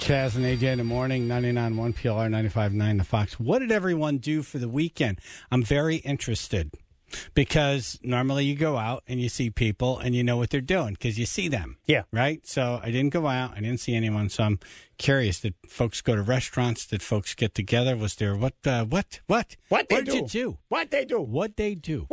Chaz and AJ in the morning, 99.1 PLR, 95.9 The Fox. What did everyone do for the weekend? I'm very interested because normally you go out and you see people and you know what they're doing because you see them. Yeah. Right? So I didn't go out. I didn't see anyone. So I'm curious. Did folks go to restaurants? Did folks get together? Was there what did you do? What they do? What they do?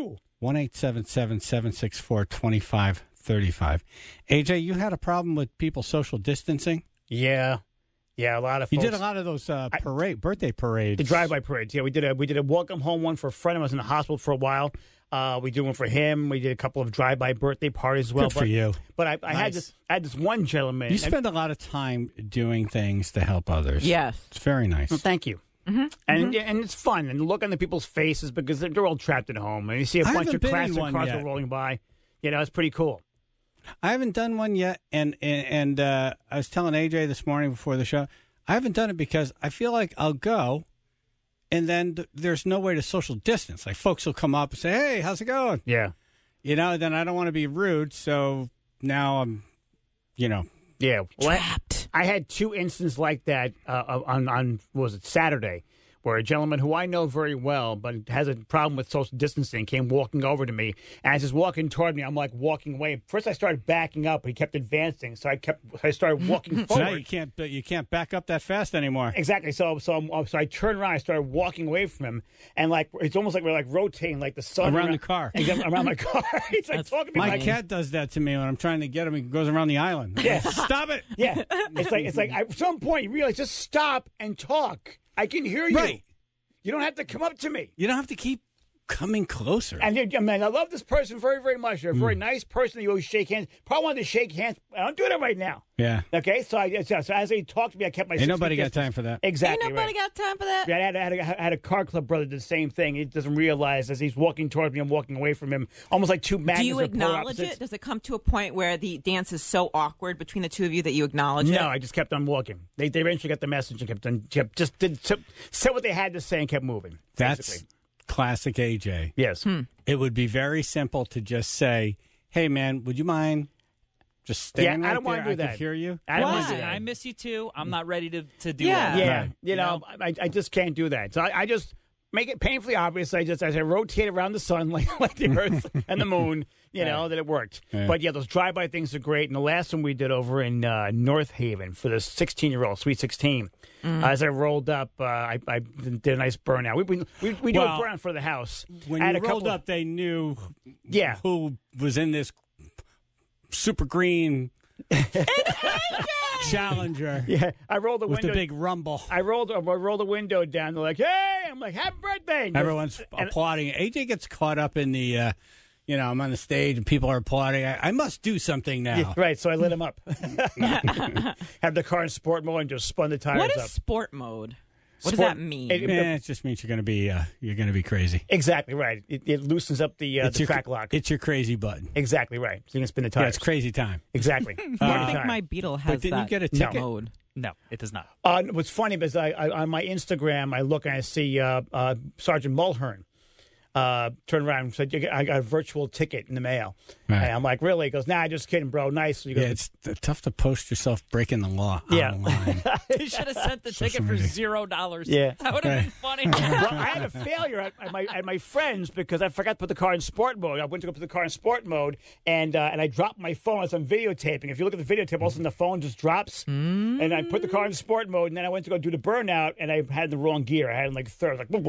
1-877-764-2535. AJ, you had a problem with people social distancing? Yeah, a lot of folks. You did a lot of those birthday parades. The drive-by parades. Yeah, we did a welcome home one for a friend who was in the hospital for a while. We did one for him. We did a couple of drive-by birthday parties as well. Good for you. But I had this one gentleman. You spend a lot of time doing things to help others. Yes. It's very nice. Well, thank you. Mm-hmm. And it's fun. And look on the people's faces because they're all trapped at home. And you see a bunch of classic cars rolling by. You know, it's pretty cool. I haven't done one yet, and I was telling AJ this morning before the show, I haven't done it because I feel like I'll go, and then there's no way to social distance. Like, folks will come up and say, hey, how's it going? Yeah. You know, then I don't want to be rude, so now I'm, Yeah. Well, trapped. I had two instances like that on what was it, Saturday, where a gentleman who I know very well but has a problem with social distancing came walking over to me. And as he's walking toward me, I'm like walking away. First, I started backing up, but he kept advancing, so I started walking forward. So now you can't back up that fast anymore. Exactly. So I turned around, I started walking away from him, and it's almost like we're like rotating, like the sun around the car. Around my car. He's like talking to me. My cat does that to me when I'm trying to get him. He goes around the island. Yeah. Stop it. Yeah. It's like at some point you realize just stop and talk. I can hear you. Right. You don't have to come up to me. You don't have to keep coming closer. And I love this person very, very much. They're a very nice person. You always shake hands. Probably wanted to shake hands. I don't do that right now. Yeah. Okay. So as they talked to me, I kept my. Ain't nobody got time for that. Exactly. Ain't nobody got time for that. Yeah, I had a car club brother do the same thing. He doesn't realize as he's walking toward me, I'm walking away from him, almost like two magnets. Do you acknowledge it? Does it come to a point where the dance is so awkward between the two of you that you acknowledge it? No, I just kept on walking. They eventually got the message and said what they had to say and kept moving. That's basically. Classic AJ. Yes. It would be very simple to just say, hey, man, would you mind just staying I don't want to do that. I can hear you. I don't want to do that. I miss you too. I'm not ready to do Yeah. that. Yeah. Right. You know, I just can't do that. So I just make it painfully obvious. As I rotate around the sun like the Earth and the Moon, that it worked. Yeah. But those drive-by things are great. And the last one we did over in North Haven for the 16-year-old, Sweet 16. As I rolled up, I did a nice burnout. We do a burnout for the house. When you rolled up, they knew who was in this super green Challenger. Yeah, I rolled the with window. the big rumble. I rolled the window down. They're like, "Hey!" I'm like, "Happy birthday!" Everyone's applauding. AJ gets caught up in the, I'm on the stage and people are applauding. I must do something now. Yeah, right, so I lit him up. Have the car in sport mode and just spun the tires What up. is sport mode? What does Sport- that mean? It just means you're going to be crazy. Exactly right. It loosens up the track lock. It's your crazy button. Exactly right. So you can spin the tires. Yeah, it's crazy time. Exactly. I think my Beetle has but didn't that you get a ticket? mode. No, it does not. What's funny is I on my Instagram I look and I see Sergeant Mulhern. Turn around and said, I got a virtual ticket in the mail. Right. And I'm like, really? He goes, nah, just kidding, bro. Nice. He goes, Yeah, it's tough to post yourself breaking the law online. You should have sent the ticket for $0. Yeah. That would have been funny. well, I had a failure at my friends because I forgot to put the car in sport mode. I went to go put the car in sport mode, and I dropped my phone as I'm videotaping. If you look at the videotape, all of a sudden the phone just drops. And I put the car in sport mode, and then I went to go do the burnout, and I had the wrong gear. I had it in like third. Like,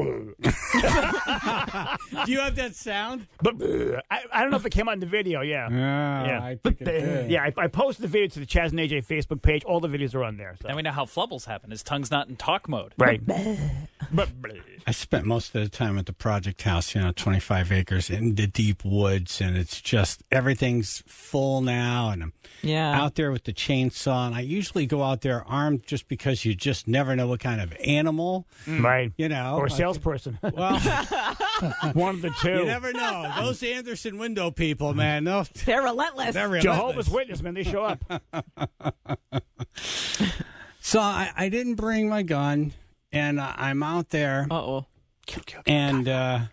Do you have that sound? I don't know if it came out in the video. Yeah. Yeah. I think it did. Yeah, I posted the video to the Chaz and AJ Facebook page. All the videos are on there. So. Now we know how flubbles happen. His tongue's not in talk mode. Right. I spent most of the time at the project house, 25 acres in the deep woods, and it's just everything's full now, and I'm out there with the chainsaw, and I usually go out there armed just because you just never know what kind of animal, right, or a salesperson. Well, one of the two. You never know. Those Anderson window people, man, they're relentless. They're relentless. Jehovah's Witness, man, they show up. So I didn't bring my gun, and I'm out there. Uh-oh. And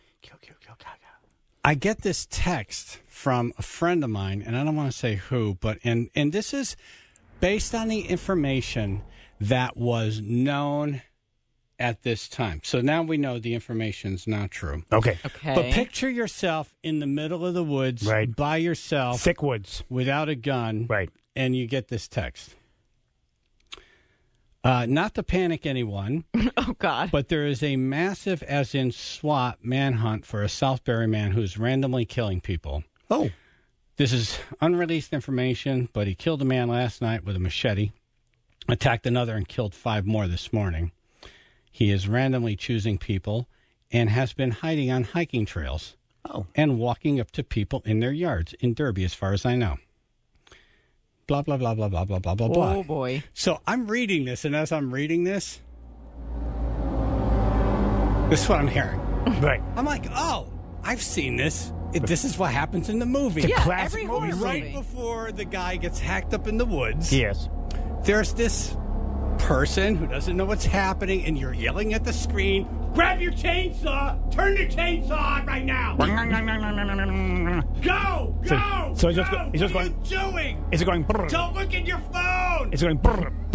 I get this text from a friend of mine, and I don't want to say who, but and this is based on the information that was known at this time. So now we know the information's not true. Okay. But picture yourself in the middle of the woods, right, by yourself. Thick woods. Without a gun. Right. And you get this text. Not to panic anyone. Oh, God. But there is a massive, as in SWAT, manhunt for a Southbury man who's randomly killing people. Oh. This is unreleased information, but he killed a man last night with a machete, attacked another, and killed 5 more this morning. He is randomly choosing people and has been hiding on hiking trails and walking up to people in their yards in Derby, as far as I know. Blah, blah, blah, blah, blah, blah, blah, blah, blah. Oh, boy. So I'm reading this, and as I'm reading this is what I'm hearing. Right. I'm like, oh, I've seen this. This is what happens in the movie. It's a Yeah, classic every horror movie. Right movie. before the guy gets hacked up in the woods. Yes. There's this person who doesn't know what's happening, and you're yelling at the screen, grab your chainsaw, turn your chainsaw on right now. Go! So he's just go! he's just what going. are you doing? Is it going? Don't look at your phone! It's going.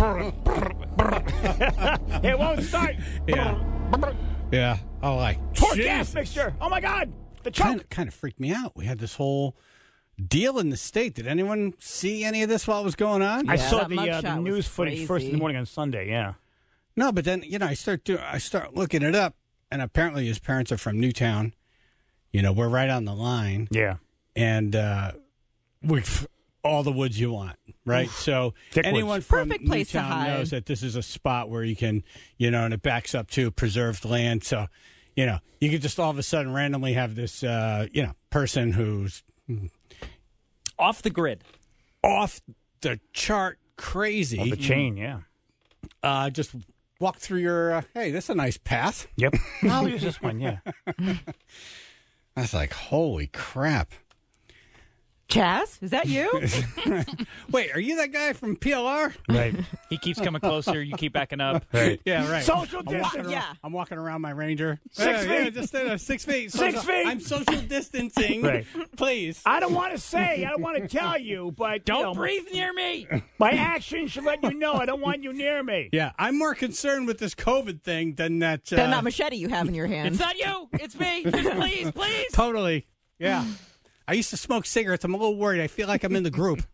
It won't start. Yeah. Oh, like, Poor Jesus. gas mixture. Oh my God. The choke. Kind of freaked me out. We had this whole deal in the state. Did anyone see any of this while it was going on? I Yeah, saw that the mugshot was news footage first in the crazy. morning on Sunday. Yeah. No, but then I start looking it up, and apparently his parents are from Newtown. We're right on the line. Yeah. And we've all the woods you want, right? So Thick anyone woods. from Perfect place to Newtown hide. knows that this is a spot where you can, and it backs up to preserved land. So, you could just all of a sudden randomly have this, person who's Off the grid. off the chart crazy. On the chain. Yeah. Just walk through your, hey, this is a nice path. Yep. I'll use this one. Yeah. I was like, holy crap. Chaz, is that you? Wait, are you that guy from PLR? Right. He keeps coming closer. You keep backing up. Right. Yeah, right. Social distance. Yeah. I'm walking around my Ranger. 6 Yeah, feet. just 6 feet. 6 feet. I'm social distancing. Right. Please. I don't want to tell you, but Don't breathe near me. My actions should let you know I don't want you near me. Yeah, I'm more concerned with this COVID thing than that. Then that machete you have in your hand. It's not you. It's me. Just please. Totally. Yeah. I used to smoke cigarettes. I'm a little worried. I feel like I'm in the group.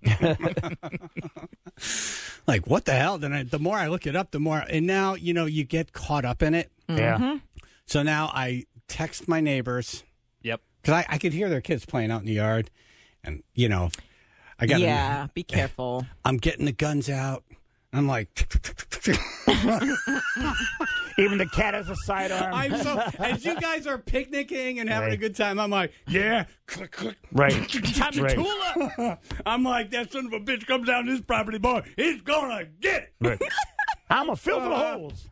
Like, what the hell? Then the more I look it up, the more. And now, you get caught up in it. Yeah. So now I text my neighbors. Yep. Because I could hear their kids playing out in the yard. And, I got Yeah, be careful. I'm getting the guns out. I'm like, Even the cat has a sidearm. as you guys are picnicking and having Right. a good time, I'm like, yeah, click, click. Right. Time to Right. tool up. I'm like, that son of a bitch comes down this property, boy, he's gonna get it. Right. I'm going to fill for the holes.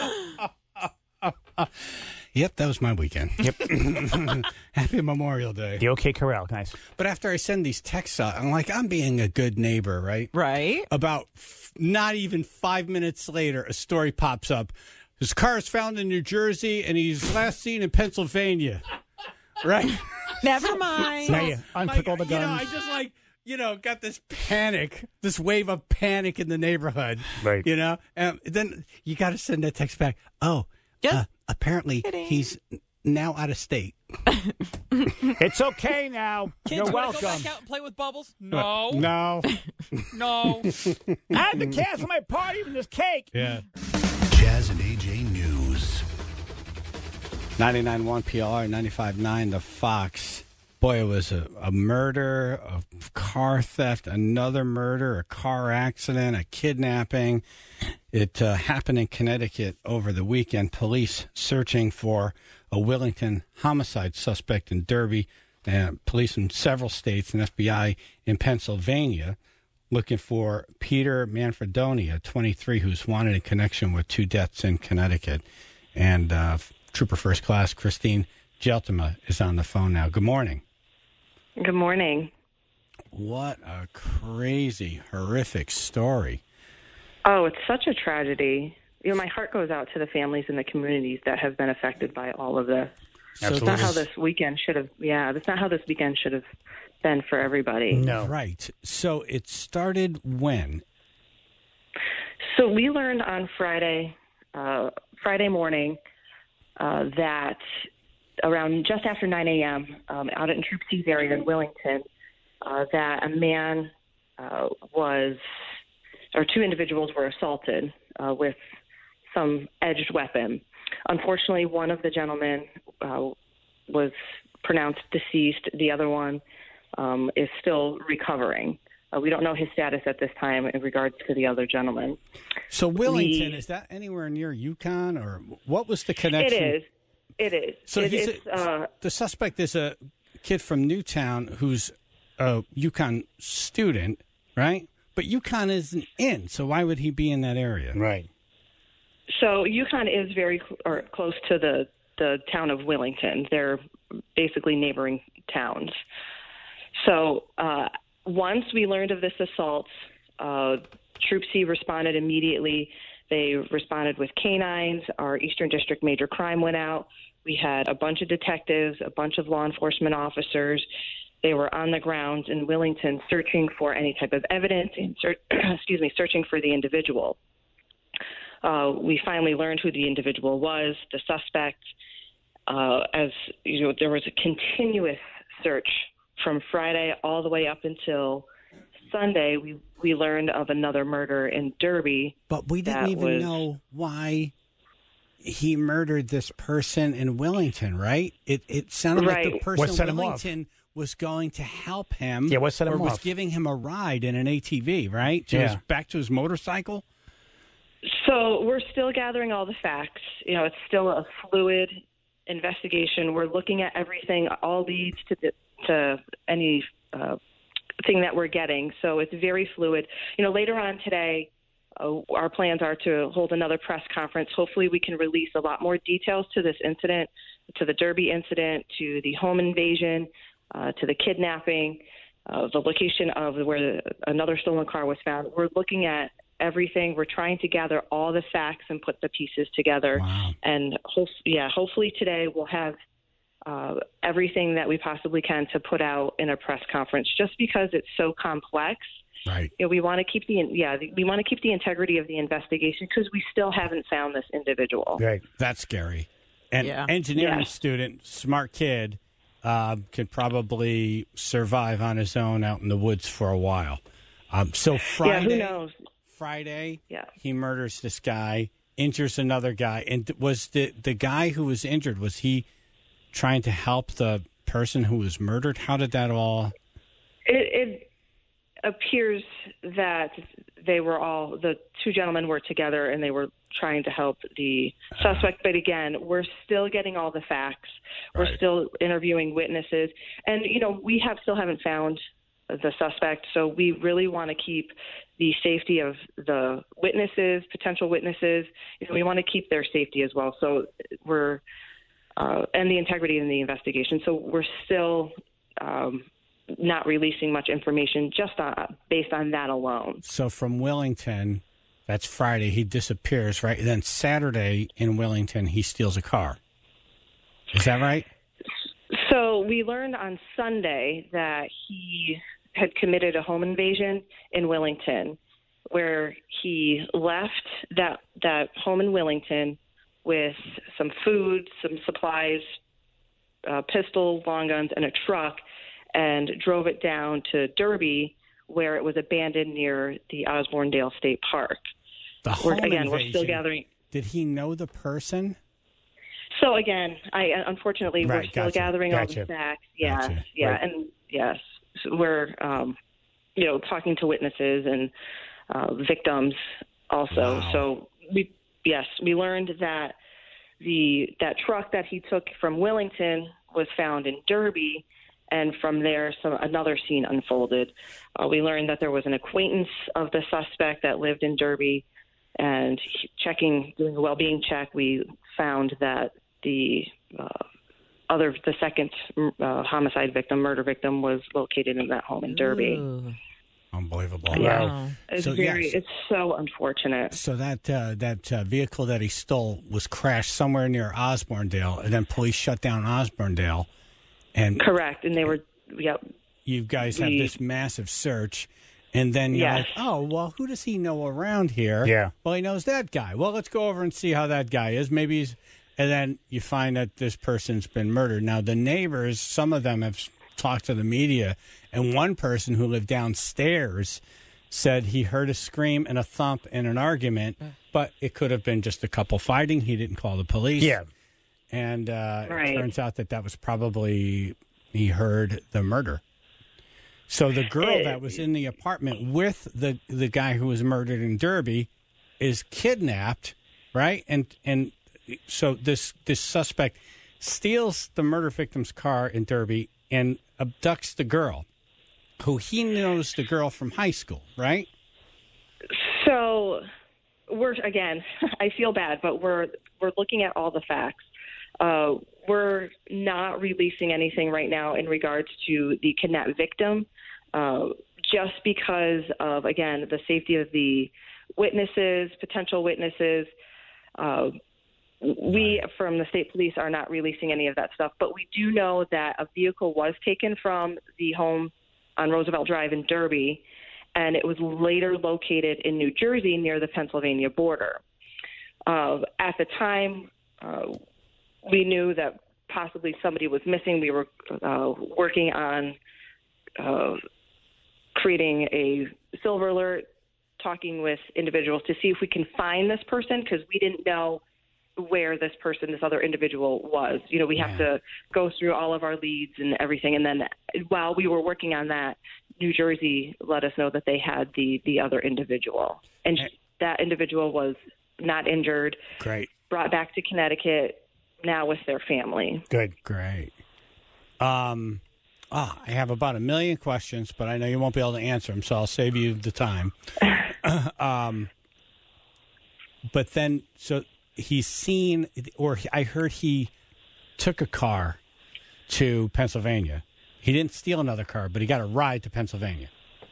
Yep, that was my weekend. Yep. Happy Memorial Day. The OK Corral, guys. But after I send these texts out, I'm like, I'm being a good neighbor, right? Right? About not even 5 minutes later, a story pops up. His car is found in New Jersey, and he's last seen in Pennsylvania. Right? Never mind. Now you unclick all the guns. I just got this panic, this wave of panic in the neighborhood. Right. And then you got to send that text back. Oh, Just apparently kidding. he's now out of state. It's okay now. Kids, You're wanna go welcome. back out and play with bubbles? No. No. No. I had to cancel my party from this cake. Yeah. Jazz and AJ News. 99.1 PLR, 95.9 The Fox. Boy, it was a murder, a car theft, another murder, a car accident, a kidnapping. It happened in Connecticut over the weekend. Police searching for a Willington homicide suspect in Derby. Police in several states and FBI in Pennsylvania looking for Peter Manfredonia, 23, who's wanted in connection with 2 deaths in Connecticut. And Trooper First Class Christine Geltima is on the phone now. Good morning. Good morning. What a crazy, horrific story. Oh, it's such a tragedy. My heart goes out to the families and the communities that have been affected by all of this. That's not how this weekend should have. Yeah, that's not how this weekend should have been for everybody. No. Right. So it started when? So we learned on Friday morning, that around just after 9 a.m. Out in Troop C's area in Wellington, that a man two individuals were assaulted with some edged weapon. Unfortunately, one of the gentlemen was pronounced deceased. The other one is still recovering. We don't know his status at this time in regards to the other gentleman. So Wellington, is that anywhere near Yukon, or what was the connection? It is. So the suspect is a kid from Newtown who's a Yukon student, right? But Yukon isn't in, so why would he be in that area? Right. So Yukon is very close to the town of Wellington. They're basically neighboring towns. So once we learned of this assault, Troop C responded immediately. They responded with canines. Our Eastern District Major Crime went out. We had a bunch of detectives, a bunch of law enforcement officers. They were on the ground in Wellington searching for any type of evidence and searching for the individual. We finally learned who the individual was, the suspect. As you know, there was a continuous search from Friday all the way up until Sunday. We learned of another murder in Derby. But we didn't even know why he murdered this person in Wellington, right? It sounded like the person in Wellington was going to help him. Yeah, what set him off? Or was giving him a ride in an ATV, right? Back to his motorcycle? So we're still gathering all the facts. You know, it's still a fluid investigation. We're looking at everything, all leads to any thing that we're getting. So it's very fluid. You know, later on today, our plans are to hold another press conference. Hopefully we can release a lot more details to this incident, to the Derby incident, to the home invasion, to the kidnapping, the location of where another stolen car was found. We're looking at everything. We're trying to gather all the facts and put the pieces together. Wow. And hopefully today we'll have everything that we possibly can to put out in a press conference, just because it's so complex. Right. You know, we want to keep the integrity of the investigation because we still haven't found this individual. Right. That's scary. And engineering student, smart kid, could probably survive on his own out in the woods for a while. So Friday, who knows? He murders this guy, injures another guy. And was the guy who was injured, was he trying to help the person who was murdered? How did that all... It appears that the two gentlemen were together and they were trying to help the suspect. But again, we're still getting all the facts. We're still interviewing witnesses. And, you know, we still haven't found the suspect. So we really want to keep the safety of the witnesses, potential witnesses. You know, we want to keep their safety as well. So and the integrity in the investigation. So we're still not releasing much information just based on that alone. So from Wellington, that's Friday, he disappears, right? And then Saturday in Wellington, he steals a car. Is that right? So we learned on Sunday that he had committed a home invasion in Wellington, where he left that home in Wellington with some food, some supplies, pistols, long guns, and a truck, and drove it down to Derby, where it was abandoned near the Osborne-Dale State Park. We're still gathering. Did he know the person? So again, we're still gathering all the facts. And yes, we're talking to witnesses and victims also. Wow. So we learned that that truck that he took from Wellington was found in Derby. And from there, another scene unfolded. We learned that there was an acquaintance of the suspect that lived in Derby, and doing a well-being check, we found that the second murder victim, was located in that home in Derby. Ooh. Unbelievable. Yeah. Wow. It's so unfortunate. So that vehicle that he stole was crashed somewhere near Osborne-Dale, and then police shut down Osborne-Dale. And correct, and they were, you guys have this massive search, And then you're Yes. like, oh, well, who does he know around here? Yeah. Well, he knows that guy. Well, let's go over and see how that guy is. Maybe he's... And then you find that this person's been murdered. Now, the neighbors, some of them have talked to the media, and one person who lived downstairs said he heard a scream and a thump and an argument, but it could have been just a couple fighting. He didn't call the police. Yeah. And Right. it turns out that was probably... He heard the murder. So the girl that was in the apartment with the guy who was murdered in Derby is kidnapped, right? And so this suspect steals the murder victim's car in Derby and abducts the girl, who he knows the girl from high school, right? So again, I feel bad, but we're looking at all the facts. We're not releasing anything right now in regards to the kidnapped victim, just because of, again, the safety of the witnesses, potential witnesses. We, from the state police, are not releasing any of that stuff, but we do know that a vehicle was taken from the home on Roosevelt Drive in Derby, and it was later located in New Jersey near the Pennsylvania border. At the time, we knew that possibly somebody was missing. We were working on creating a silver alert, talking with individuals to see if we can find this person, because we didn't know where this other individual was. You know, we have to go through all of our leads and everything. And then while we were working on that, New Jersey let us know that they had the other individual. And that individual was not injured. Great. Brought back to Connecticut, now with their family. Good. Great. I have about 1 million questions, but I know you won't be able to answer them, so I'll save you the time. But then, so he's seen, or I heard he took a car to Pennsylvania. He didn't steal another car, but he got a ride to Pennsylvania.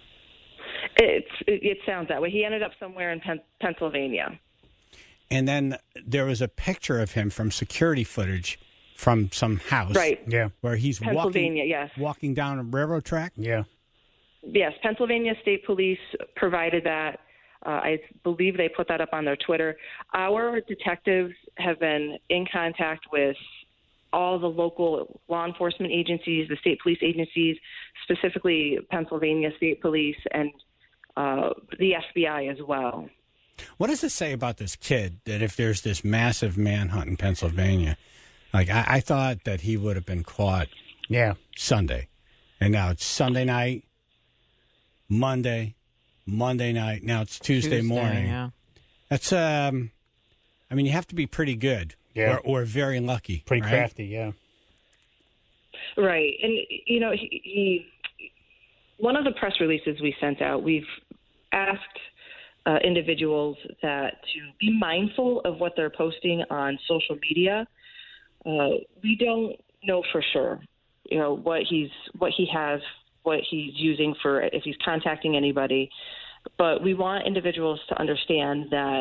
It sounds that way. He ended up somewhere in Pennsylvania. And then there was a picture of him from security footage from some house. Right. Yeah. Where he's Pennsylvania, yes. walking down a railroad track. Yeah. Yes, Pennsylvania State Police provided that. I believe they put that up on their Twitter. Our detectives have been in contact with all the local law enforcement agencies, the state police agencies, specifically Pennsylvania State Police and the FBI as well. What does it say about this kid that if there's this massive manhunt in Pennsylvania, like I thought that he would have been caught Sunday, and now it's Sunday night, Monday night, now it's Tuesday morning. Yeah. That's, I mean, you have to be pretty good or very lucky. Pretty right? crafty, yeah. Right. And, you know, he one of the press releases we sent out, we've asked individuals to be mindful of what they're posting on social media. We don't know for sure, you know, what he has, what he's using for, if he's contacting anybody. But we want individuals to understand that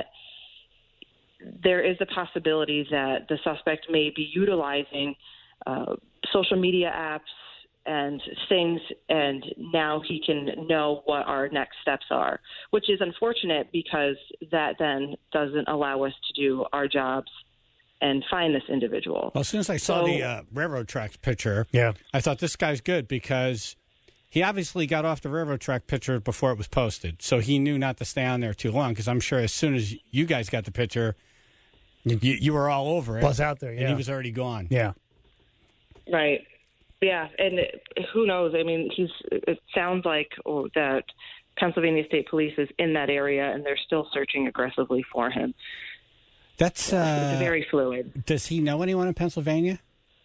there is a possibility that the suspect may be utilizing social media apps and things, and now he can know what our next steps are, which is unfortunate because that then doesn't allow us to do our jobs and find this individual. Well, as soon as I saw the railroad tracks picture, I thought this guy's good because he obviously got off the railroad track picture before it was posted, so he knew not to stay on there too long, because I'm sure as soon as you guys got the picture, you were all over it. Was out there, and he was already gone. Yeah. Right. Yeah, and who knows? I mean, it sounds like that Pennsylvania State Police is in that area, and they're still searching aggressively for him. That's it's very fluid. Does he know anyone in Pennsylvania?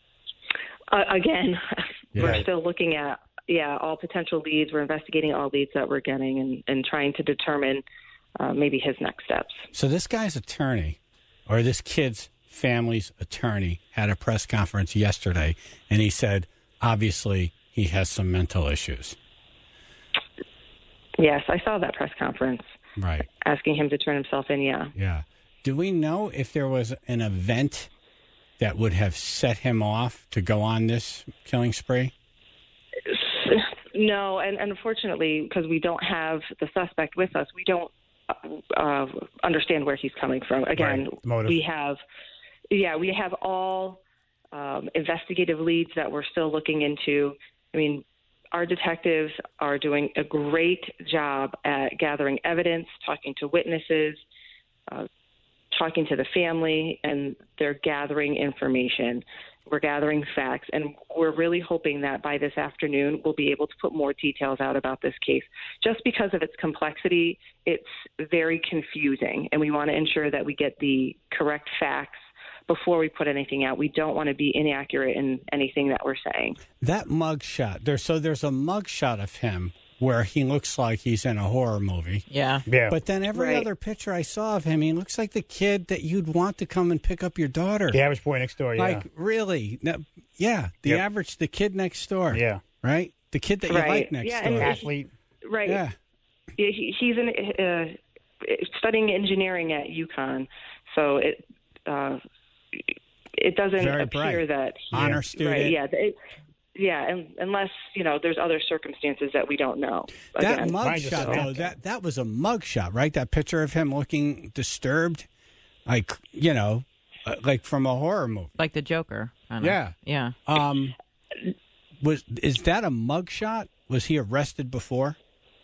Again, we're still looking at all potential leads. We're investigating all leads that we're getting and trying to determine maybe his next steps. So this guy's attorney, or this kid's family's attorney, had a press conference yesterday, and he said, obviously, he has some mental issues. Yes, I saw that press conference. Right. Asking him to turn himself in, Yeah. Do we know if there was an event that would have set him off to go on this killing spree? No, and unfortunately, because we don't have the suspect with us, we don't understand where he's coming from. Again, right. we have all investigative leads that we're still looking into. I mean, our detectives are doing a great job at gathering evidence, talking to witnesses, talking to the family, and they're gathering information. We're gathering facts, and we're really hoping that by this afternoon we'll be able to put more details out about this case. Just because of its complexity, it's very confusing, and we want to ensure that we get the correct facts before we put anything out. We don't want to be inaccurate in anything that we're saying. That mugshot, there's a mugshot of him where he looks like he's in a horror movie. Yeah. But then every other picture I saw of him, he looks like the kid that you'd want to come and pick up your daughter. The average boy next door, yeah. Like, really? No, the kid next door. Yeah. Right? The kid that you like next door. An athlete. Right. Yeah. He's studying engineering at UConn, so it doesn't Very appear bright. that honor student. Right, unless there's other circumstances that we don't know. That Again, mugshot, though, that was a mugshot, right? That picture of him looking disturbed, like like from a horror movie, like the Joker. Kinda. Yeah. Yeah. Is that a mugshot? Was he arrested before?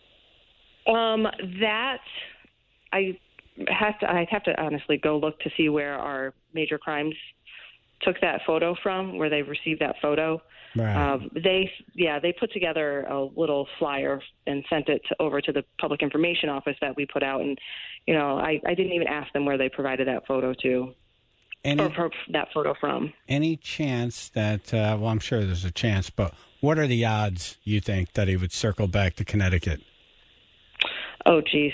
That I'd have to honestly go look to see where our major crimes took that photo from, where they received that photo. Right. They put together a little flyer and sent it over to the public information office that we put out, and I didn't even ask them where they provided that photo to. Or that photo from. Any chance that, I'm sure there's a chance, but what are the odds, you think, that he would circle back to Connecticut? Oh, geez.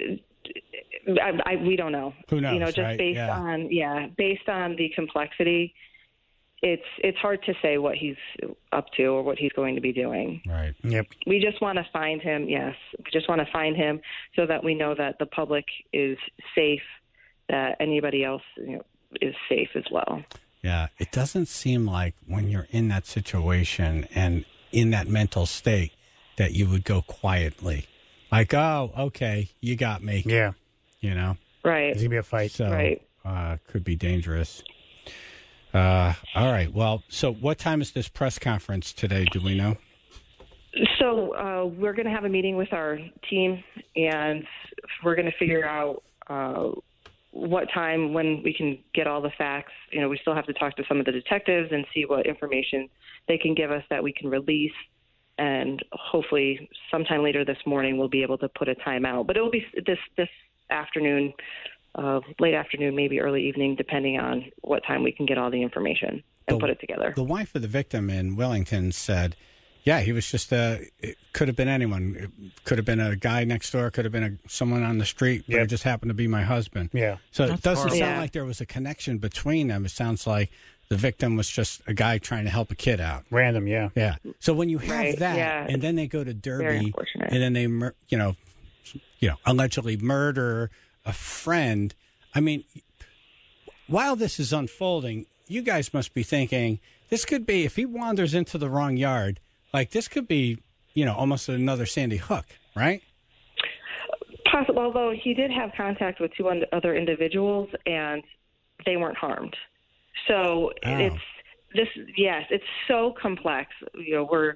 We don't know. Who knows, just right? based on the complexity, it's hard to say what he's up to or what he's going to be doing. Right. Yep. We just want to find him, yes. We just want to find him so that we know that the public is safe, that anybody else is safe as well. Yeah, it doesn't seem like when you're in that situation and in that mental state that you would go quietly. Like, oh, okay, you got me. Yeah. Right. There's going to be a fight. So, right. Could be dangerous. All right, well, so what time is this press conference today? Do we know? So we're going to have a meeting with our team, and we're going to figure out what time, when we can get all the facts. We still have to talk to some of the detectives and see what information they can give us that we can release. And hopefully sometime later this morning we'll be able to put a time out. But it will be this afternoon, late afternoon, maybe early evening, depending on what time we can get all the information and put it together. The wife of the victim in Wellington said, yeah, he was just it could have been anyone. It could have been a guy next door, could have been someone on the street, but it just happened to be my husband. Yeah. So it doesn't sound Yeah. like there was a connection between them. It sounds like the victim was just a guy trying to help a kid out. Random, yeah. Yeah. So when you have Right, that, yeah. and then they go to Very Derby, unfortunate. and then they, allegedly murder a friend. I mean, while this is unfolding, you guys must be thinking this could be, if he wanders into the wrong yard, like this could be, almost another Sandy Hook, right? Possible, although he did have contact with two other individuals, and they weren't harmed. So it's so complex. We're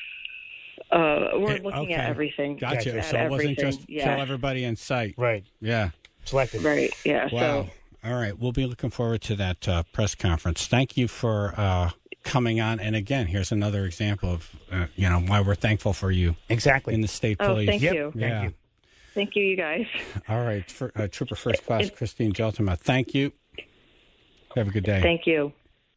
looking at everything. Gotcha. At So it wasn't everything. just kill everybody in sight. Right. Yeah. Selected. Right. Yeah. Wow. So All right. We'll be looking forward to that press conference. Thank you for coming on. And again, here's another example of, why we're thankful for you. Exactly. In the state Oh, police. thank you. Yeah. Thank you. thank you, you guys. All right. Trooper First Class Christine Geltema, thank you. Have a good day. Thank you.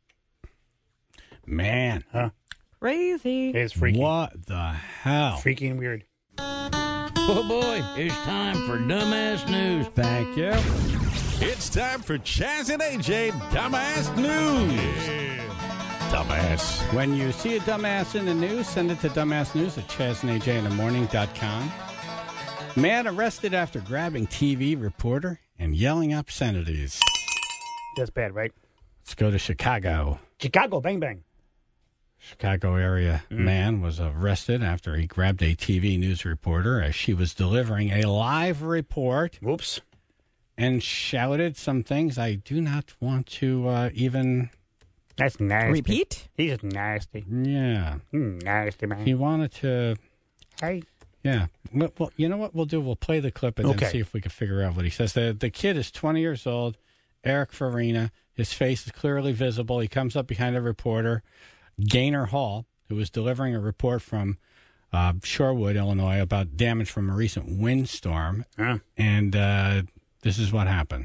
Man. Huh? Crazy. It is freaky. What the hell? Freaky and weird. Oh boy, it's time for Dumbass News. Thank you. It's time for Chaz and AJ Dumbass News. Dumbass. When you see a dumbass in the news, send it to dumbassnews@chaznajinthemorning.com. Man arrested after grabbing TV reporter and yelling obscenities. That's bad, right? Let's go to Chicago. Chicago, bang, bang. Chicago area man was arrested after he grabbed a TV news reporter as she was delivering a live report. Whoops. And shouted some things I do not want to even... That's nasty. Repeat? He's nasty. Yeah. Nasty, man. He wanted to... Hey. Yeah. Well, you know what we'll do? We'll play the clip and then see if we can figure out what he says. The kid is 20 years old, Eric Farina. His face is clearly visible. He comes up behind a reporter, Gaynor Hall, who was delivering a report from Shorewood, Illinois, about damage from a recent windstorm. And this is what happened.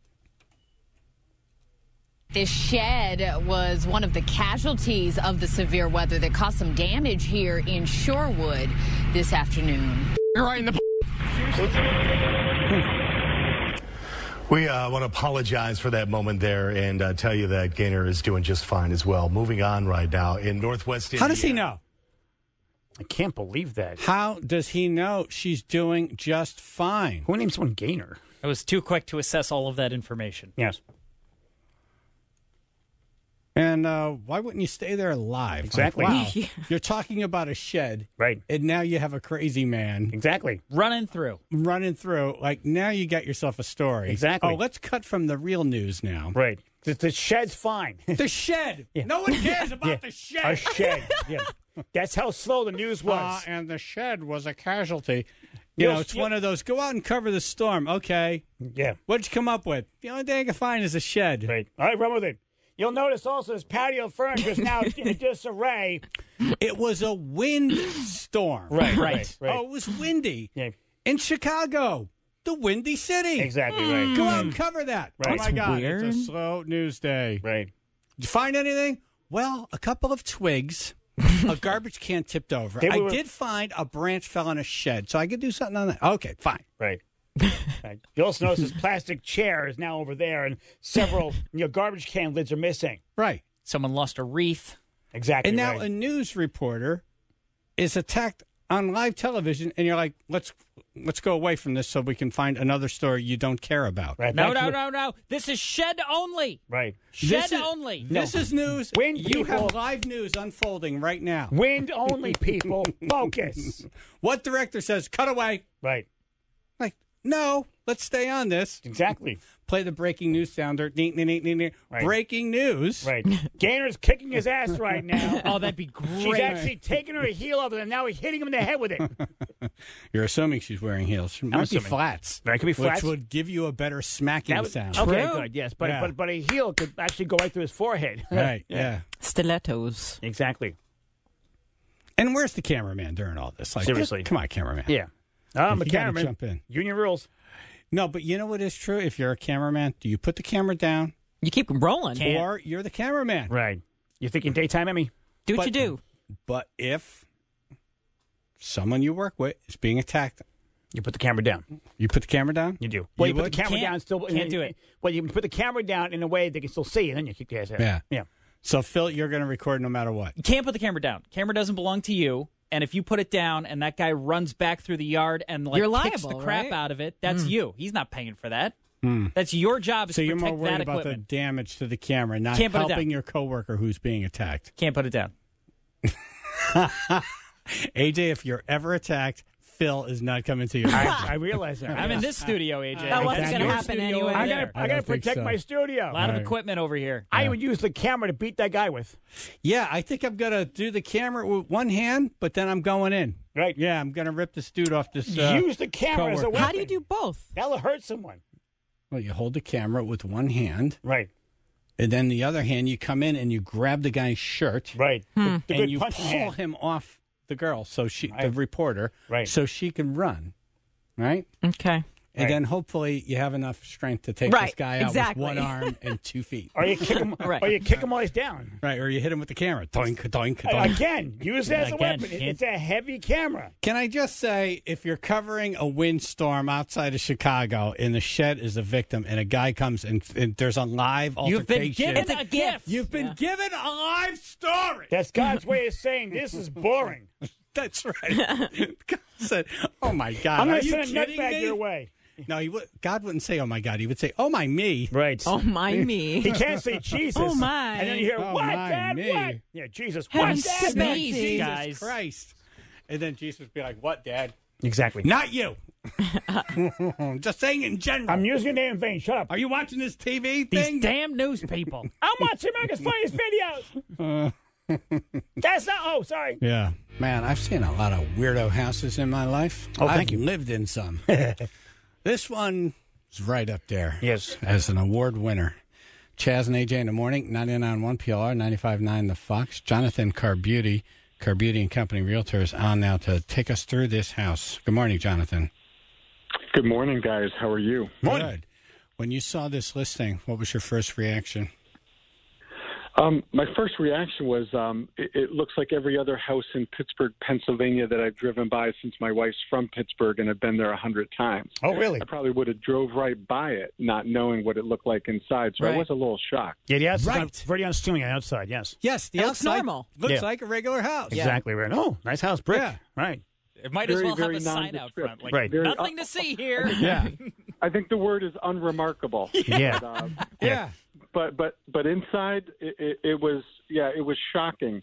This shed was one of the casualties of the severe weather that caused some damage here in Shorewood this afternoon. You're right in the... We want to apologize for that moment there and tell you that Gaynor is doing just fine as well. Moving on right now in Northwest Indiana. How does he know? I can't believe that. How does he know she's doing just fine? Who named someone Gaynor? I was too quick to assess all of that information. Yes. And why wouldn't you stay there live? Exactly. Like, wow, you're talking about a shed. Right. And now you have a crazy man. Exactly. Running through. Like, now you got yourself a story. Exactly. Oh, let's cut from the real news now. Right. The shed's fine. The shed. Yeah. No one cares about the shed. A shed. Yeah. That's how slow the news was. And the shed was a casualty. You know, it's one of those, go out and cover the storm. Okay. Yeah. What'd you come up with? The only thing I can find is a shed. Right. All right, run with it. You'll notice also this patio furniture is now in disarray. It was a windstorm. Right. Oh, it was windy. Yeah. In Chicago, the Windy City. Exactly right. Go out and cover that. Right. Oh, my God. Weird. It's a slow news day. Right. Did you find anything? Well, a couple of twigs. A garbage can tipped over. I did find a branch fell on a shed, so I could do something on that. Okay, fine. Right. Right. You also notice this plastic chair is now over there, and several garbage can lids are missing. Right. Someone lost a wreath. Exactly. And now a news reporter is attacked on live television, and you're like, let's go away from this so we can find another story you don't care about. Right. No. This is shed only. Right. Shed only. This is news. Wind you people. have live news unfolding right now. Wind only, people. Focus. What director says, cut away? Right. Like, no, let's stay on this. Exactly. Play the breaking news sounder. Ding, ding, ding, ding, ding. Right. Breaking news. Right. Gaynor's kicking his ass right now. Oh, that'd be great. She's actually taking her heel over and now he's hitting him in the head with it. You're assuming she's wearing heels. She might be flats. That could be flats. Which would give you a better smacking sound. Okay, good. Yes, but a heel could actually go right through his forehead. Right, yeah. Stilettos. Exactly. And where's the cameraman during all this? Like, seriously. Come on, cameraman. Yeah. I'm a You gotta cameraman. jump in. Union rules. No, but you know what is true? If you're a cameraman, do you put the camera down? You keep rolling. Or you're the cameraman. Right. You're thinking daytime Emmy? Do what you do. But if someone you work with is being attacked, you put the camera down. You put the camera down? You do. Well, you put the camera Can't- down still. can't do it. Well, you put the camera down in a way they can still see, and then you kick the ass out. Yeah. Yeah. So, Phil, you're going to record no matter what. You can't put the camera down. Camera doesn't belong to you. And if you put it down and that guy runs back through the yard and You're kicks the liable, crap right? out of it, that's you. He's not paying for that. That's your job is So to you're more protect worried that about the equipment. damage to the camera, not Can't put it helping down. your coworker who's being attacked. Can't put it down. AJ, if you're ever attacked, Phil is not coming to your house. I realize that. I'm in this studio, AJ. That wasn't That's gonna your happen studio anyway. over I there. gotta don't think protect so. my studio. A lot of Right. equipment over here. I would use the camera to beat that guy with. Yeah, I think I'm going to do the camera with one hand, but then I'm going in. Right. Yeah, I'm going to rip this dude off this. Use the camera as a coworker. weapon. How do you do both? That'll hurt someone. Well, you hold the camera with one hand, Right. and then the other hand, you come in and you grab the guy's shirt, Right. The and good you punching pull hand. him off the girl, so the Right. reporter, Right. so she can run, right? Okay. And Right. then hopefully you have enough strength to take Right, this guy out exactly. with one arm and 2 feet. Or you kick him. Right. Or you kick him while he's down. Right, or you hit him with the camera. Doink, doink, doink. Again, use it as a Again, weapon. can't- It's a heavy camera. Can I just say, if you're covering a windstorm outside of Chicago and the shed is a victim and a guy comes and there's a live You've been altercation. given a gift. You've been given a live story. That's God's way of saying this is boring. That's right. God said, oh, my God. I'm Are going to you send a kidding nutbag me? your way. No, he would. God wouldn't say, "Oh my God." He would say, "Oh my me." Right. Oh my me. He can't say Jesus. Oh my. And then you hear, Oh, "What, my Dad? me." What? Yeah, Jesus. Heaven What, Dad? sneeze. Jesus Guys. Christ. And then Jesus would be like, "What, Dad?" Exactly. Not you. Just saying in general. I'm using your name in vain. Shut up. Are you watching this TV These thing? damn news people. I'm watching America's Funniest Videos. That's not. Oh, sorry. Yeah. Man, I've seen a lot of weirdo houses in my life. Oh, thank you. I've lived in some. This one is right up there. Yes. As an award winner. Chaz and AJ in the morning, 99.1 PLR, 95.9 The Fox. Jonathan Carbuty and Company Realtors on now to take us through this house. Good morning, Jonathan. Good morning, guys. How are you? Morning. Good. When you saw this listing, what was your first reaction? My first reaction was it looks like every other house in Pittsburgh, Pennsylvania that I've driven by since my wife's from Pittsburgh and I've been there 100 times. Oh, really? I probably would have drove right by it, not knowing what it looked like inside. So I was a little shocked. Yeah, the outside. Right. Very unassuming on the outside, yes. Yes, the It looks outside normal. looks Yeah. like a regular house. Exactly right. Oh, nice house, brick. Yeah. Right. It might Very, as well have very a sign out front. nondescript. Like, Right. Very, nothing to see here. Yeah. I think the word is unremarkable. Yeah. But, Yeah. but inside it was shocking.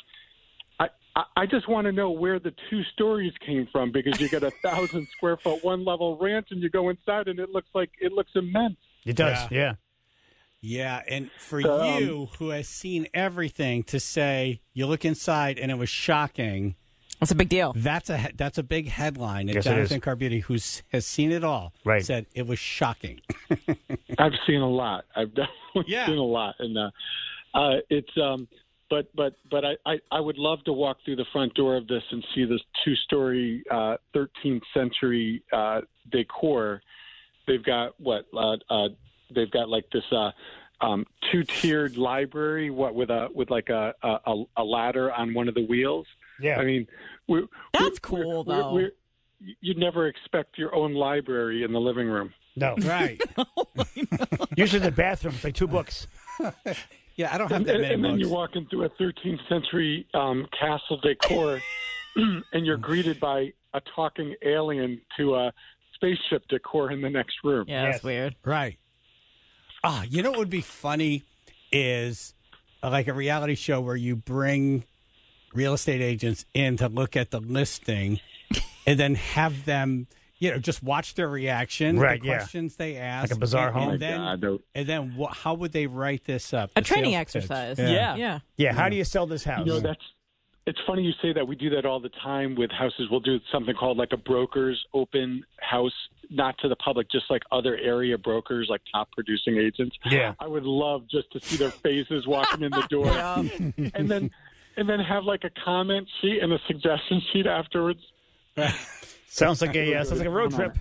I just want to know where the 2 stories came from, because you get 1,000 square foot 1-level ranch and you go inside and it looks immense. It does, yeah. Yeah, and for you, who has seen everything, to say you look inside and it was shocking, That's a big deal. that's a big headline. And Yes, it is. Jonathan Carbuty, who has seen it all, Right. said it was shocking. I've seen a lot. I've definitely Yeah. seen a lot, and it's but I would love to walk through the front door of this and see this 2-story 13th century decor. They've got they've got like this 2-tiered library, with like a ladder on one of the wheels. Yeah. I mean, That's cool, though. You'd never expect your own library in the living room. No. Right. Usually the bathroom, it's like 2 books. Yeah, I don't have that many And then books. you walk into a 13th century castle decor, and you're greeted by a talking alien to a spaceship decor in the next room. Yeah, that's weird. Right. You know what would be funny is like a reality show where you bring real estate agents in to look at the listing and then have them, just watch their reaction, Right, the yeah. questions they ask. Like a bizarre home. And then how would they write this up? A The training sales pitch. exercise. Yeah. Yeah. Yeah, how do you sell this house? It's funny you say that. We do that all the time with houses. We'll do something called like a broker's open house, not to the public, just like other area brokers, like top producing agents. Yeah. I would love just to see their faces walking in the door, and then have like a comment sheet and a suggestion sheet afterwards. Sounds like a road trip.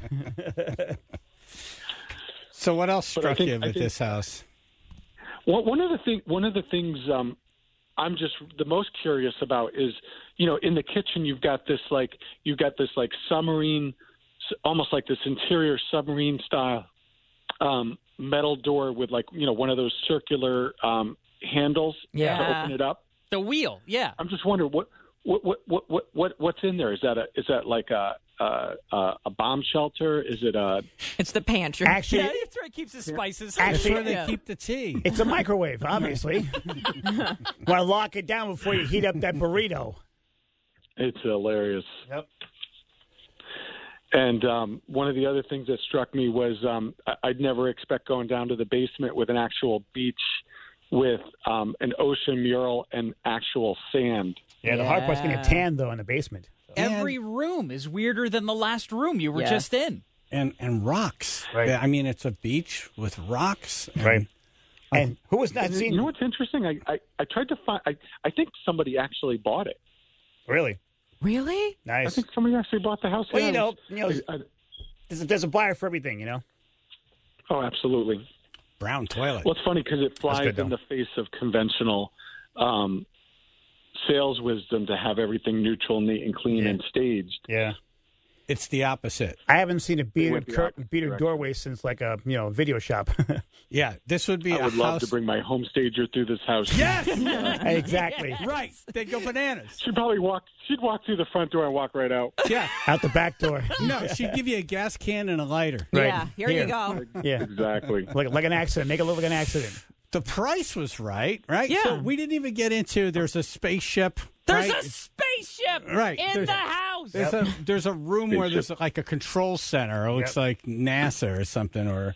So what else But I struck think- you I with think- this house? Well, one of the things I'm just the most curious about is, in the kitchen you've got this submarine, almost like this interior submarine style metal door with one of those circular handles to open it up. The wheel, yeah. I'm just wondering what's in there. Is that like a bomb shelter? Is it a? It's the pantry. Actually, Yeah, that's where it keeps the spices. That's where they Yeah. keep the tea. it's a microwave, obviously. Want to lock it down before you heat up that burrito. It's hilarious. Yep. And one of the other things that struck me was I'd never expect going down to the basement with an actual beach with an ocean mural and actual sand. Yeah, the hard part's getting a tan, though, in the basement. Every room is weirder than the last room you were Yeah. just in. And rocks. Right. I mean, it's a beach with rocks. Right. And who has not And seen? you know what's interesting? I tried to find. I think somebody actually bought it. Really? Really? I Nice. think somebody actually bought the house. Well, Yeah, there's a buyer for everything, oh, absolutely. Brown toilet. Well, it's funny because it flies good, in the face of conventional sales wisdom to have everything neutral, neat, and clean, and staged. Yeah. It's the opposite. I haven't seen a beaded curtain, beaded doorway since like a video shop. Yeah, this would be. I would love to bring my home stager through this house. Yes, exactly. Right, they'd go bananas. She'd probably walk. She'd walk through the front door and walk right out. Yeah, out the back door. No, she'd give you a gas can and a lighter. Right. Yeah, here you go. Yeah, exactly. Like an accident. Make it look like an accident. The price was right? Yeah. So we didn't even get into. There's a spaceship. There's right? a spaceship in the house. There's a room where there's like a control center. It looks like NASA or something, or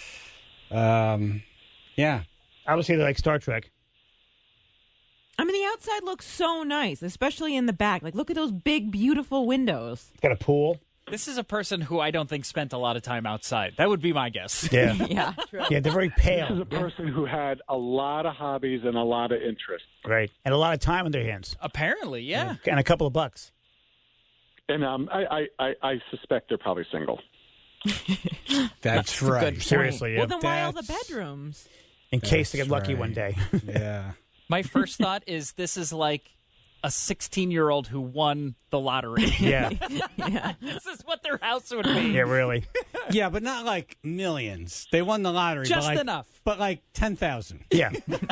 yeah. Obviously, they like Star Trek. I mean, the outside looks so nice, especially in the back. Like, look at those big, beautiful windows. Got a pool. This is a person who I don't think spent a lot of time outside. That would be my guess. Yeah. Yeah, true. Yeah, they're very pale. This is a person who had a lot of hobbies and a lot of interests. Right. And a lot of time on their hands. Apparently, yeah. And a couple of bucks. And I suspect they're probably single. That's right. Good. Seriously, yeah. Well, then why all the bedrooms? In case they get lucky one day. Yeah. My first thought is this is like a 16-year-old who won the lottery. Yeah. Yeah. This is what their house would be. Yeah, really. Yeah, but not like millions. They won the lottery. Just but like, enough. But like 10,000. Yeah.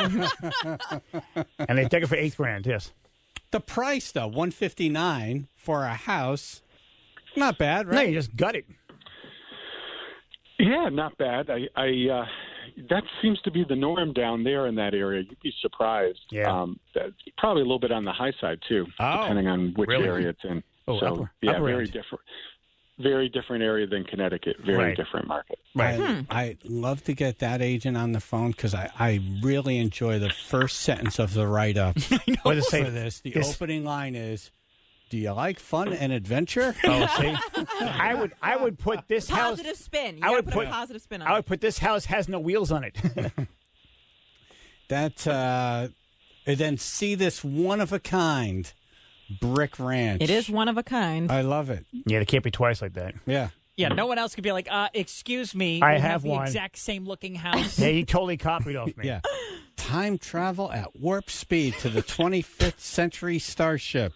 And they take it for $8,000, yes. The price, though, $159 for a house, not bad, right? No, you just gut it. Yeah, not bad. I that seems to be the norm down there in that area. You'd be surprised. Yeah. That's probably a little bit on the high side too, depending on which area it's in. Oh, so very different. Very different area than Connecticut. Very different market. Right. I'd love to get that agent on the phone because I really enjoy the first sentence of the write-up. What does it say? For this? The opening line is, "Do you like fun and adventure?" Oh, see, I would put this house Positive spin. You I would put a positive spin on I it. would put this house has no wheels on it. That and then see this one of a kind brick ranch. It is one of a kind. I love it. Yeah, it can't be twice like that. Yeah. Yeah, no one else could be like, excuse me, I we have the one. exact same looking house. Yeah, he totally copied off me. Yeah. Time travel at warp speed to the 25th century starship.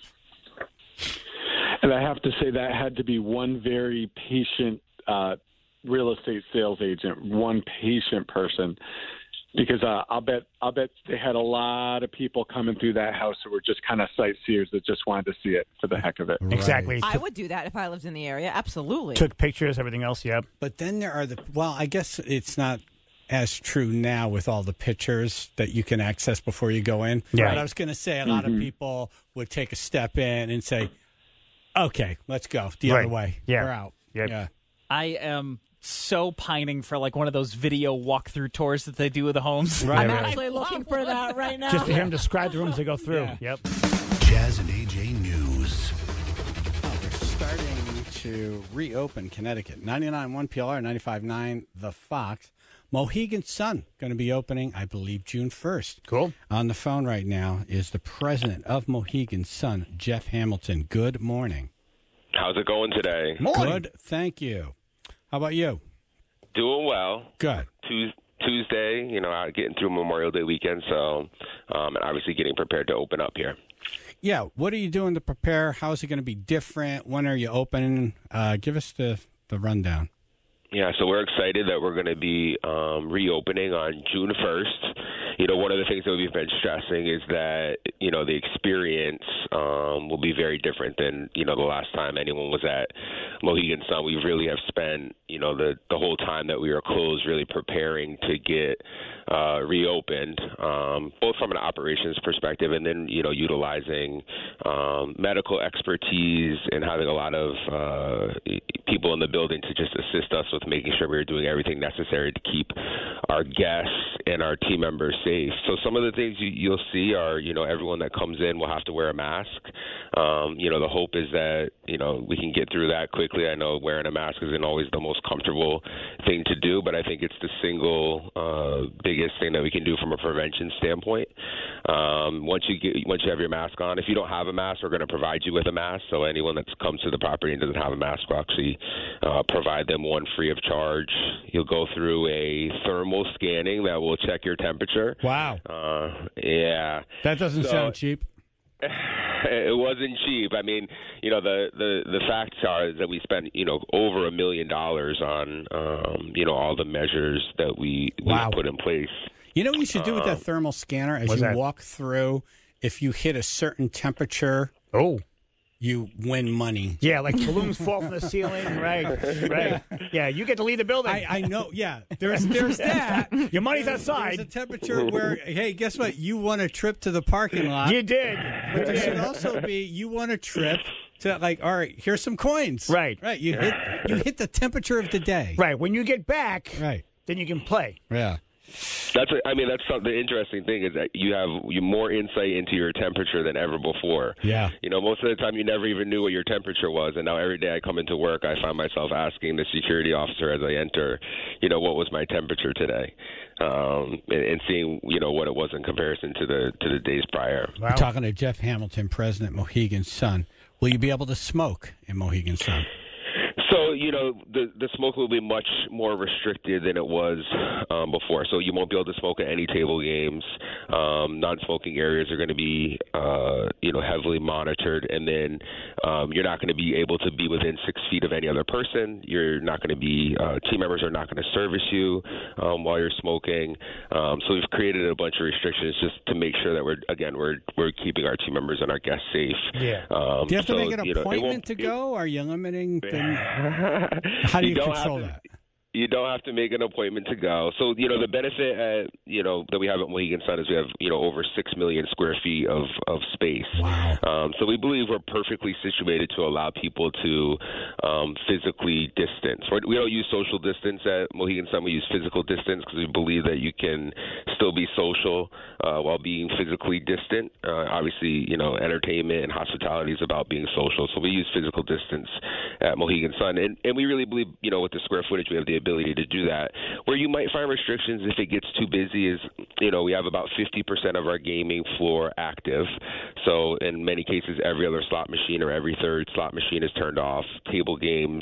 And I have to say that had to be one very patient real estate sales agent, one patient person, because I'll bet they had a lot of people coming through that house who were just kind of sightseers that just wanted to see it for the heck of it. Right. Exactly. I would do that if I lived in the area. Absolutely. Took pictures, everything else. Yep. But then there are I guess it's not as true now with all the pictures that you can access before you go in. Yeah. But I was going to say a lot of people would take a step in and say, okay, let's go the other way. Yeah. We're out. Yep. Yeah. I am so pining for like one of those video walkthrough tours that they do of the homes. Right. I'm actually looking for that right now. Just to hear him describe the rooms they go through. Yeah. Yep. Jazz and AJ News. We're starting to reopen Connecticut. 99.1 PLR, 95.9 The Fox. Mohegan Sun going to be opening, I believe, June 1st. Cool. On the phone right now is the president of Mohegan Sun, Jeff Hamilton. Good morning. How's it going today? Good, thank you. How about you? Doing well. Good. Tuesday, out getting through Memorial Day weekend, so and obviously getting prepared to open up here. Yeah, what are you doing to prepare? How is it going to be different? When are you opening? Give us the rundown. Yeah, so we're excited that we're going to be reopening on June 1st. One of the things that we've been stressing is that, the experience will be very different than, the last time anyone was at Mohegan Sun. We really have spent, the whole time that we were closed really preparing to get reopened, both from an operations perspective and then, utilizing medical expertise and having a lot of people in the building to just assist us with making sure we were doing everything necessary to keep our guests and our team members safe. So some of the things you'll see are, everyone that comes in will have to wear a mask. The hope is that, we can get through that quickly. I know wearing a mask isn't always the most comfortable thing to do, but I think it's the single biggest thing that we can do from a prevention standpoint. Once you have your mask on, if you don't have a mask, we're going to provide you with a mask. So anyone that comes to the property and doesn't have a mask, we'll actually provide them one free of charge. You'll go through a thermal scanning that will check your temperature. Wow. Yeah. That doesn't sound cheap. It wasn't cheap. I mean, the facts are that we spent, over $1 million on, all the measures that we put in place. You know what you should do with that thermal scanner as you walk through? If you hit a certain temperature, you win money. Yeah, like balloons fall from the ceiling. Right. Yeah, you get to leave the building. I know. Yeah, there's that. Your money's outside. There's a temperature where, hey, guess what? You won a trip to the parking lot. You did. But there should also be you won a trip to, like, all right, here's some coins. Right. You hit the temperature of the day. Right. When you get back, then you can play. Yeah. That's the interesting thing is that you have more insight into your temperature than ever before. Yeah. Most of the time you never even knew what your temperature was, and now every day I come into work, I find myself asking the security officer as I enter, what was my temperature today, and seeing what it was in comparison to the days prior. Wow. We're talking to Jeff Hamilton, president Mohegan Sun. Will you be able to smoke in Mohegan Sun? So, the smoke will be much more restricted than it was before. So you won't be able to smoke at any table games. Non-smoking areas are going to be, heavily monitored. And then you're not going to be able to be within 6 feet of any other person. You're not going to be team members are not going to service you while you're smoking. So we've created a bunch of restrictions just to make sure that we're keeping our team members and our guests safe. Yeah. Do you have to make an appointment to go? Are you limiting them? How do you control that? You don't have to make an appointment to go. So, the benefit, that we have at Mohegan Sun is we have, over 6 million square feet of space. Wow. So we believe we're perfectly situated to allow people to physically distance. We don't use social distance at Mohegan Sun. We use physical distance because we believe that you can still be social while being physically distant. Obviously, entertainment and hospitality is about being social. So we use physical distance at Mohegan Sun. And we really believe, with the square footage, we have the ability to do that. Where you might find restrictions if it gets too busy is, we have about 50% of our gaming floor active. So in many cases, every other slot machine or every third slot machine is turned off. Table games,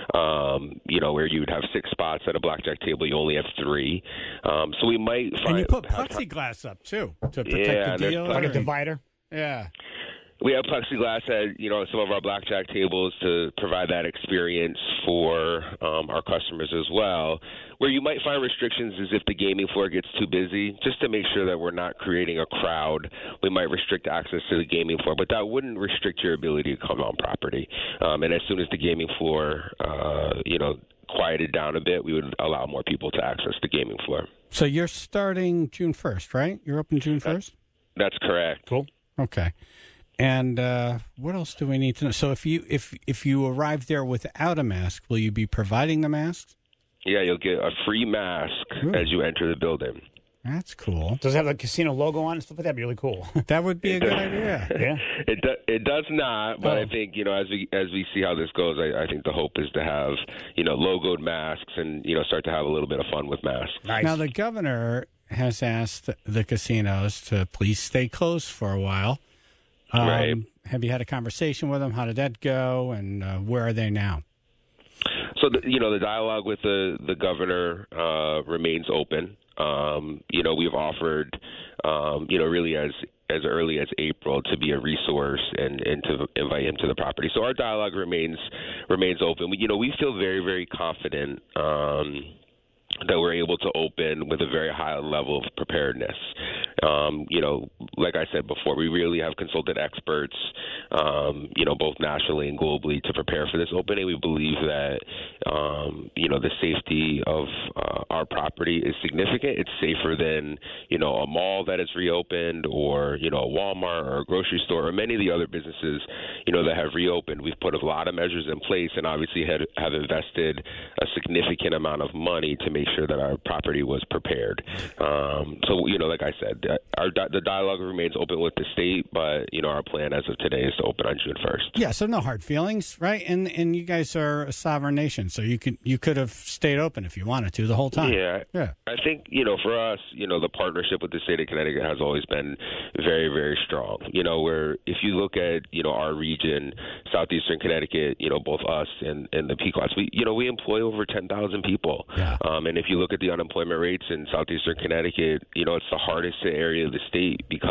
where you would have 6 spots at a blackjack table, you only have 3. So we might find... And you put plexiglass up, too, to protect the deal. Like a divider? Yeah. We have plexiglass at some of our blackjack tables to provide that experience for our customers as well. Where you might find restrictions is if the gaming floor gets too busy, just to make sure that we're not creating a crowd. We might restrict access to the gaming floor, but that wouldn't restrict your ability to come on property. And as soon as the gaming floor, quieted down a bit, we would allow more people to access the gaming floor. So you're starting June 1st, right? You're open June 1st? That's correct. Cool. Okay. And what else do we need to know? So if you arrive there without a mask, will you be providing the masks? Yeah, you'll get a free mask as you enter the building. That's cool. Does it have the casino logo on and stuff like that? That'd be really cool. That would be a good idea. Yeah. It does not, but I think as we see how this goes, I think the hope is to have logoed masks and start to have a little bit of fun with masks. Nice. Now the governor has asked the casinos to please stay closed for a while. Right. Have you had a conversation with them? How did that go? And where are they now? So, the dialogue with the governor remains open. We've offered, really as early as April to be a resource and to invite him to the property. So our dialogue remains open. We feel very, very confident that we're able to open with a very high level of preparedness. Like I said before, we really have consulted experts, both nationally and globally to prepare for this opening. We believe that, the safety of our property is significant. It's safer than, a mall that is reopened or, a Walmart or a grocery store or many of the other businesses, that have reopened. We've put a lot of measures in place and obviously have invested a significant amount of money to make sure that our property was prepared. So, like I said, the dialogue remains open with the state, but, our plan as of today is to open on June 1st. Yeah, so no hard feelings, right? And you guys are a sovereign nation, so you could have stayed open if you wanted to the whole time. Yeah. I think, for us, the partnership with the state of Connecticut has always been very, very strong. Where if you look at, our region, southeastern Connecticut, both us and the Pequots, we employ over 10,000 people. Yeah. And if you look at the unemployment rates in southeastern Connecticut, it's the hardest hit area of the state because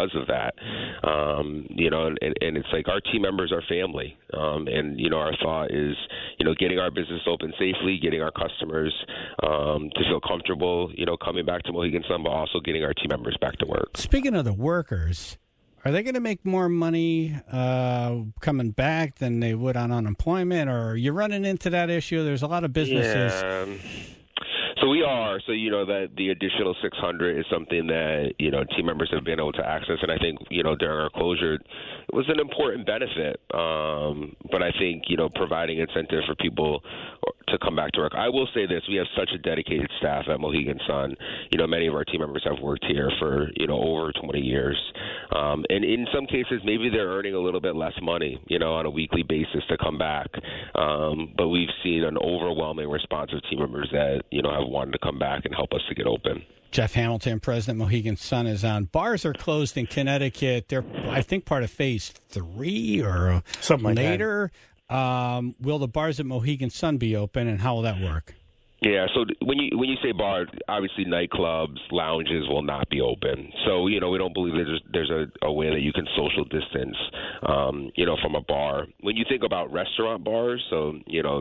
because of that. And it's like our team members are family. And our thought is, getting our business open safely, getting our customers to feel comfortable, coming back to Mohegan Sun, but also getting our team members back to work. Speaking of the workers, are they going to make more money coming back than they would on unemployment, or are you running into that issue? There's a lot of businesses. Yeah. So we are. So, that the additional 600 is something that, team members have been able to access. And I think, during our closure, it was an important benefit. But I think, providing incentive for people to come back to work. I will say this. We have such a dedicated staff at Mohegan Sun. Many of our team members have worked here for, over 20 years. And in some cases, maybe they're earning a little bit less money, on a weekly basis to come back. But we've seen an overwhelming response of team members that, have wanted to come back and help us to get open. Jeff Hamilton, President Mohegan Sun, is on. Bars are closed in Connecticut. They're, I think, part of phase 3 or something like later. Will the bars at Mohegan Sun be open, and how will that work? Yeah, so when you say bar, obviously nightclubs, lounges will not be open. So, we don't believe there's a way that you can social distance, from a bar. When you think about restaurant bars, so,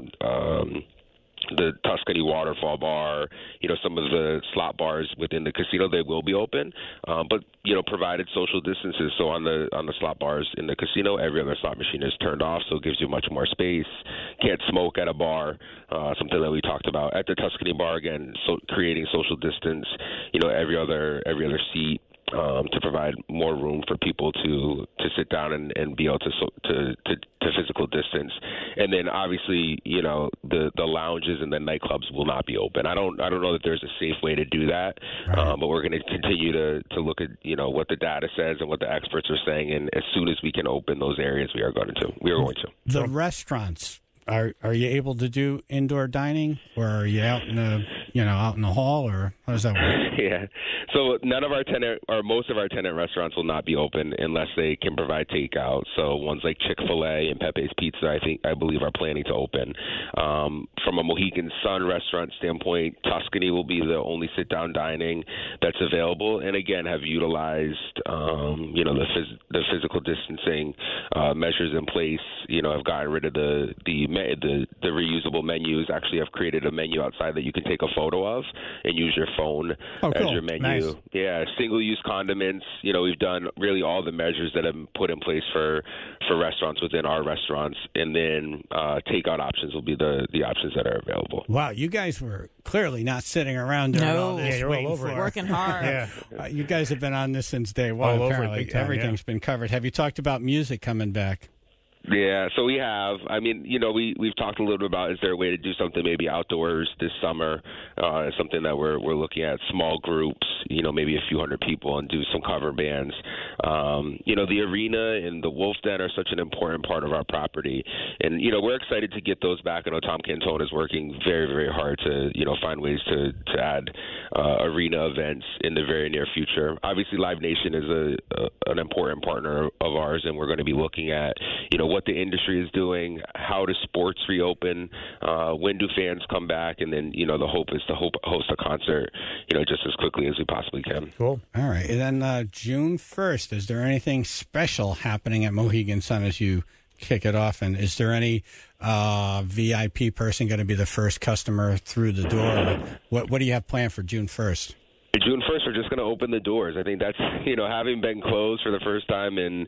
the Tuscany Waterfall Bar, some of the slot bars within the casino, they will be open, but provided social distances. So on the slot bars in the casino, every other slot machine is turned off, so it gives you much more space. Can't smoke at a bar, something that we talked about at the Tuscany Bar. Again, so creating social distance. Every other seat. To provide more room for people to sit down and be able to physical distance, and then obviously the lounges and the nightclubs will not be open. I don't know that there's a safe way to do that, but we're going to continue to look at what the data says and what the experts are saying, and as soon as we can open those areas, we are going to. The restaurants. Are you able to do indoor dining, or are you out in the hall, or how does that work? Yeah. So none of our tenant, or most of our tenant restaurants will not be open unless they can provide takeout. So ones like Chick-fil-A and Pepe's Pizza, I believe are planning to open. From a Mohegan Sun restaurant standpoint, Tuscany will be the only sit-down dining that's available, and again have utilized the physical distancing measures in place. Have gotten rid of the reusable menus. Actually have created a menu outside that you can take a photo of and use your phone as your menu. Nice. Yeah, single-use condiments. We've done really all the measures that have been put in place for restaurants within our restaurants, and then takeout options will be the options that are available. Wow, you guys were clearly not sitting around doing all this, all over working hard. Yeah. You guys have been on this since day one. All apparently, over everything's been covered. Have you talked about music coming back? Yeah, so we have. I mean, we've talked a little bit about, is there a way to do something maybe outdoors this summer? Something that we're looking at, small groups, maybe a few hundred people, and do some cover bands. The arena and the Wolf Den are such an important part of our property, and we're excited to get those back. I know Tom Cantone is working very, very hard to find ways to add arena events in the very near future. Obviously, Live Nation is an important partner of ours, and we're going to be looking at what the industry is doing, how do sports reopen, when do fans come back, and then the hope is to host a concert just as quickly as we possibly can. Cool. All right, and then June 1st, is there anything special happening at Mohegan Sun as you kick it off, and is there any VIP person going to be the first customer through the door? What do you have planned for June 1st? June 1st, we're just going to open the doors. I think that's, having been closed for the first time in,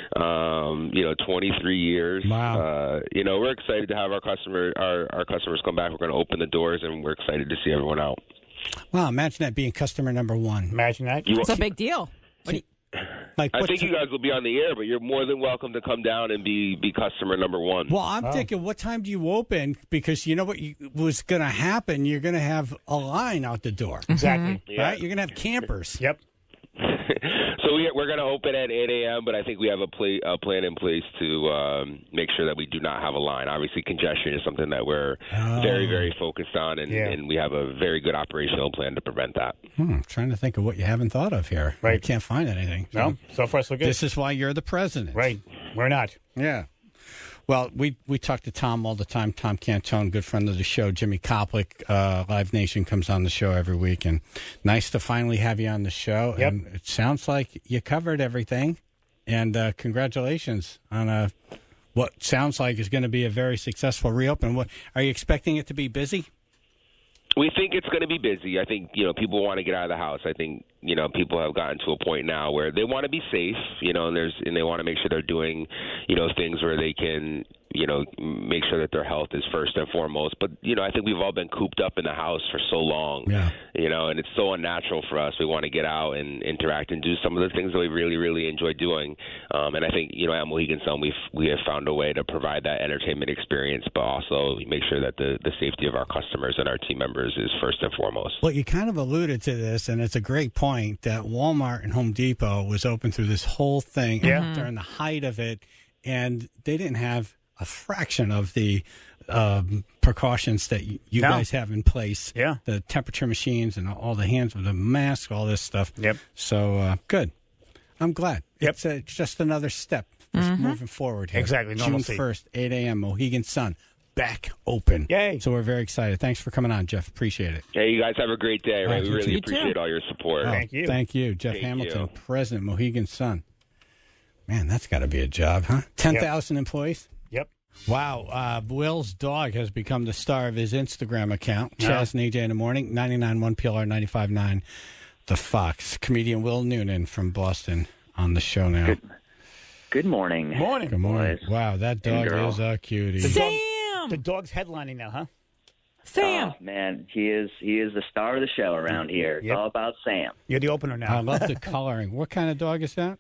23 years. Wow. We're excited to have our customers come back. We're going to open the doors, and we're excited to see everyone out. Wow, imagine that being customer number one. Imagine that. It's a big deal. I think you guys will be on the air, but you're more than welcome to come down and be customer number one. Well, I'm thinking, what time do you open? Because you know what was going to happen? You're going to have a line out the door. Exactly. Yeah. Right? You're going to have campers. Yep. So we're going to open at 8 a.m., but I think we have a plan in place to make sure that we do not have a line. Obviously, congestion is something that we're very, very focused on, and we have a very good operational plan to prevent that. I'm trying to think of what you haven't thought of here. Right. I can't find anything. No, so far so good. This is why you're the president. Right. We're not. Yeah. Well, we talk to Tom all the time. Tom Cantone, good friend of the show. Jimmy Koplik, Live Nation, comes on the show every week. And nice to finally have you on the show. Yep. And it sounds like you covered everything. And congratulations on what sounds like is going to be a very successful reopen. What, are you expecting it to be busy? We think it's going to be busy. I think, people want to get out of the house. I think, people have gotten to a point now where they want to be safe, and they want to make sure they're doing, things where they can, make sure that their health is first and foremost. But, I think we've all been cooped up in the house for so long, and it's so unnatural for us. We want to get out and interact and do some of the things that we really, really enjoy doing. And I think, at Mohegan Sun, we have found a way to provide that entertainment experience, but also make sure that the safety of our customers and our team members is first and foremost. Well, you kind of alluded to this, and it's a great point that Walmart and Home Depot was open through this whole thing during the height of it, and they didn't have a fraction of the precautions that you guys have in place. Yeah. The temperature machines and all the hands with the mask, all this stuff. Yep. So, good. I'm glad. Yep. It's just another step moving forward here. Exactly. June Normalcy. 1st, 8 a.m., Mohegan Sun. Back open. Yay. So we're very excited. Thanks for coming on, Jeff. Appreciate it. Hey, you guys have a great day. Right? We really You appreciate too. all your support. Thank you. Thank you. Jeff Thank Hamilton, you. President, Mohegan Sun. Man, that's got to be a job, huh? 10,000 employees? Yep. Wow. Will's dog has become the star of his Instagram account. Chaz and AJ in the morning, 99.1 PLR, 95.9 The Fox. Comedian Will Noonan from Boston on the show now. Good morning. Morning. Good morning. boys. Wow, that dog girl. is a cutie. Sam! The dog's headlining now, huh? Sam! Oh, man, he is the star of the show around here. It's Yep. all about Sam. You're the opener now. I love the coloring. What kind of dog is that?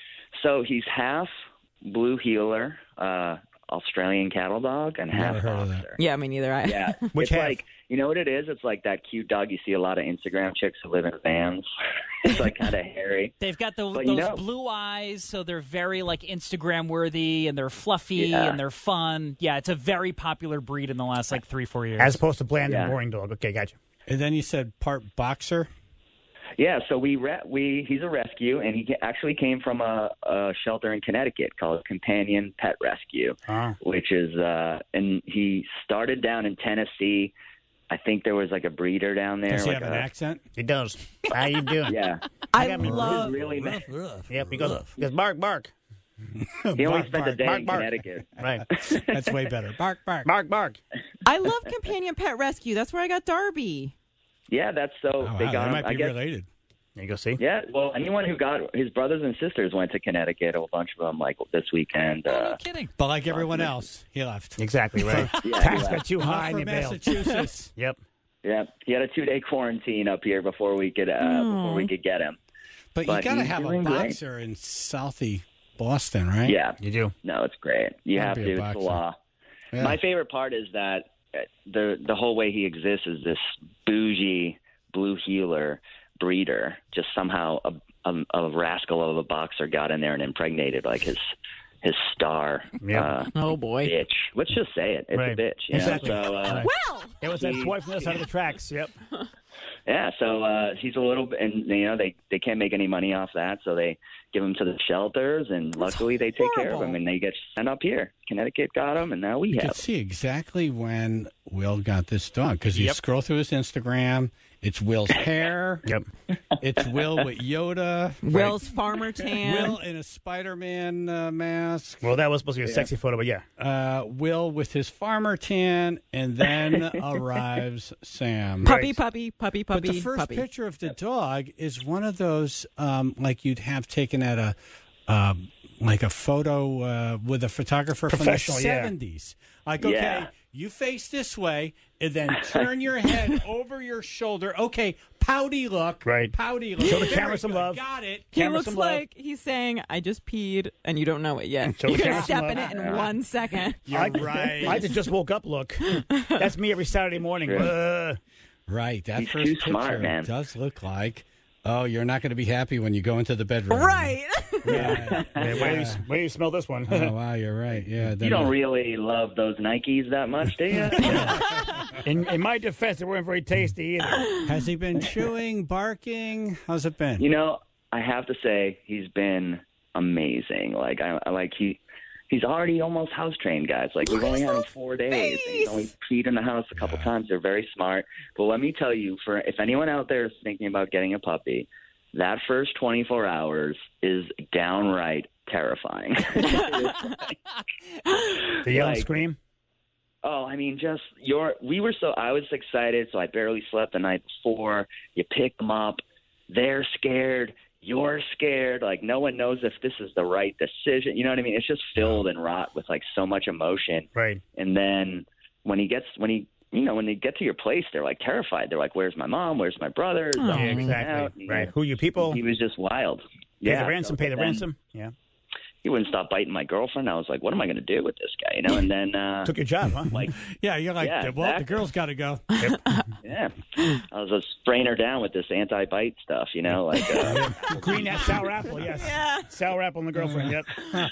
So he's half blue heeler, Australian cattle dog, and half Never heard of that. boxer. Yeah, me neither. Yeah, Which it's half? like, you know what it is? It's like that cute dog you see a lot of Instagram chicks who live in vans. It's like kind of hairy. They've got those But, you know- blue eyes, so they're very Instagram worthy, and they're fluffy Yeah. and they're fun. Yeah, it's a very popular breed in the last 3-4 years. As opposed to bland and Yeah. boring dog. Okay, gotcha. And then you said part boxer? Yeah, so he's a rescue, and he actually came from a shelter in Connecticut called Companion Pet Rescue, which is and he started down in Tennessee. I think there was like a breeder down there. Does he like have an accent? He does. How you doing? Yeah, I got me love... really. Yep, he goes bark, bark. He only Bark, spent a bark, day bark, in bark. Connecticut. Right. That's way better. Bark, bark. Bark, bark. I love Companion Pet Rescue. That's where I got Darby. Yeah, that's so. Oh, they wow, got they him, might I be guess. related. There you go, see? Yeah, well, anyone who got his brothers and sisters went to Connecticut. A whole bunch of them, like this weekend. No kidding. But like everyone else, he left. Exactly, right. Yeah, Tax yeah. got too high Not and for you bailed. Massachusetts. Yep. Yeah, he had a 2-day quarantine up here before we could get him. But you But got to he's have a doing great. boxer in Southie Boston, right? Yeah, You do. no, it's great. You Gotta have be a to. It's boxer. the law. Yeah. My favorite part is that the whole way he exists is this bougie blue heeler breeder. Just somehow a rascal of a boxer got in there and impregnated like his star Oh, boy. bitch. Let's just say it. It's Right. a bitch. You Exactly. know? So, Well! It was that boy from the other side of the tracks. Yep. yeah, so he's a little bit, and they can't make any money off that, so they give him to the shelters, and luckily they take care of him, and they get sent up here. Connecticut got him, and now we You have can see exactly when Will got this dog because you scroll through his Instagram. It's Will's hair. Yep. It's Will with Yoda. Will's farmer tan. Will in a Spider-Man mask. Well, that was supposed to be a sexy photo, but yeah. Will with his farmer tan, and then arrives Sam. Puppy, puppy, puppy, But puppy, the first puppy. picture of the dog is one of those like you'd have taken at a like a photo with a photographer from the Professional, yeah. 70s. Like, okay, Yeah. you face this way and then turn your head over your shoulder. Okay, pouty look. Right. Pouty look. Show the Very camera some good. love. Got it. He Camera looks some love. like he's saying, I just peed, and you don't know it yet. So You're going camera to some step in love. it in 1 second. You're right. I just woke up look. That's me every Saturday morning. Right. That He's first too picture smart, man. does look like, oh, you're not going to be happy when you go into the bedroom. Right. Yeah. Wait till you smell this one. Oh, wow, you're right. Yeah. You don't really love those Nikes that much, do you? In my defense, they weren't very tasty either. Has he been chewing, barking? How's it been? You know, I have to say he's been amazing. Like I like He's already almost house trained, guys. Like, we've only had him 4 days. And he's only peed in the house a couple times. They're very smart. But let me tell you, if anyone out there is thinking about getting a puppy, that first 24 hours is downright terrifying. The yell and scream? Oh, I mean, I was excited, so I barely slept the night before. You pick them up. They're scared. You're scared. Like, no one knows if this is the right decision. You know what I mean? It's just filled and wrought with, like, so much emotion. Right. And then when they get to your place, they're, like, terrified. They're like, where's my mom? Where's my brother? Yeah, exactly. Right. Who are you people? He was just wild. Pay the ransom. Yeah. He wouldn't stop biting my girlfriend. I was like, what am I going to do with this guy? You know, and then took your job, huh? Like, you're like, well, the girl's got to go. Yep. Yeah, I was just spraying her down with this anti-bite stuff. You know, like green sour apple. Yes, sour apple and the girlfriend. Yep.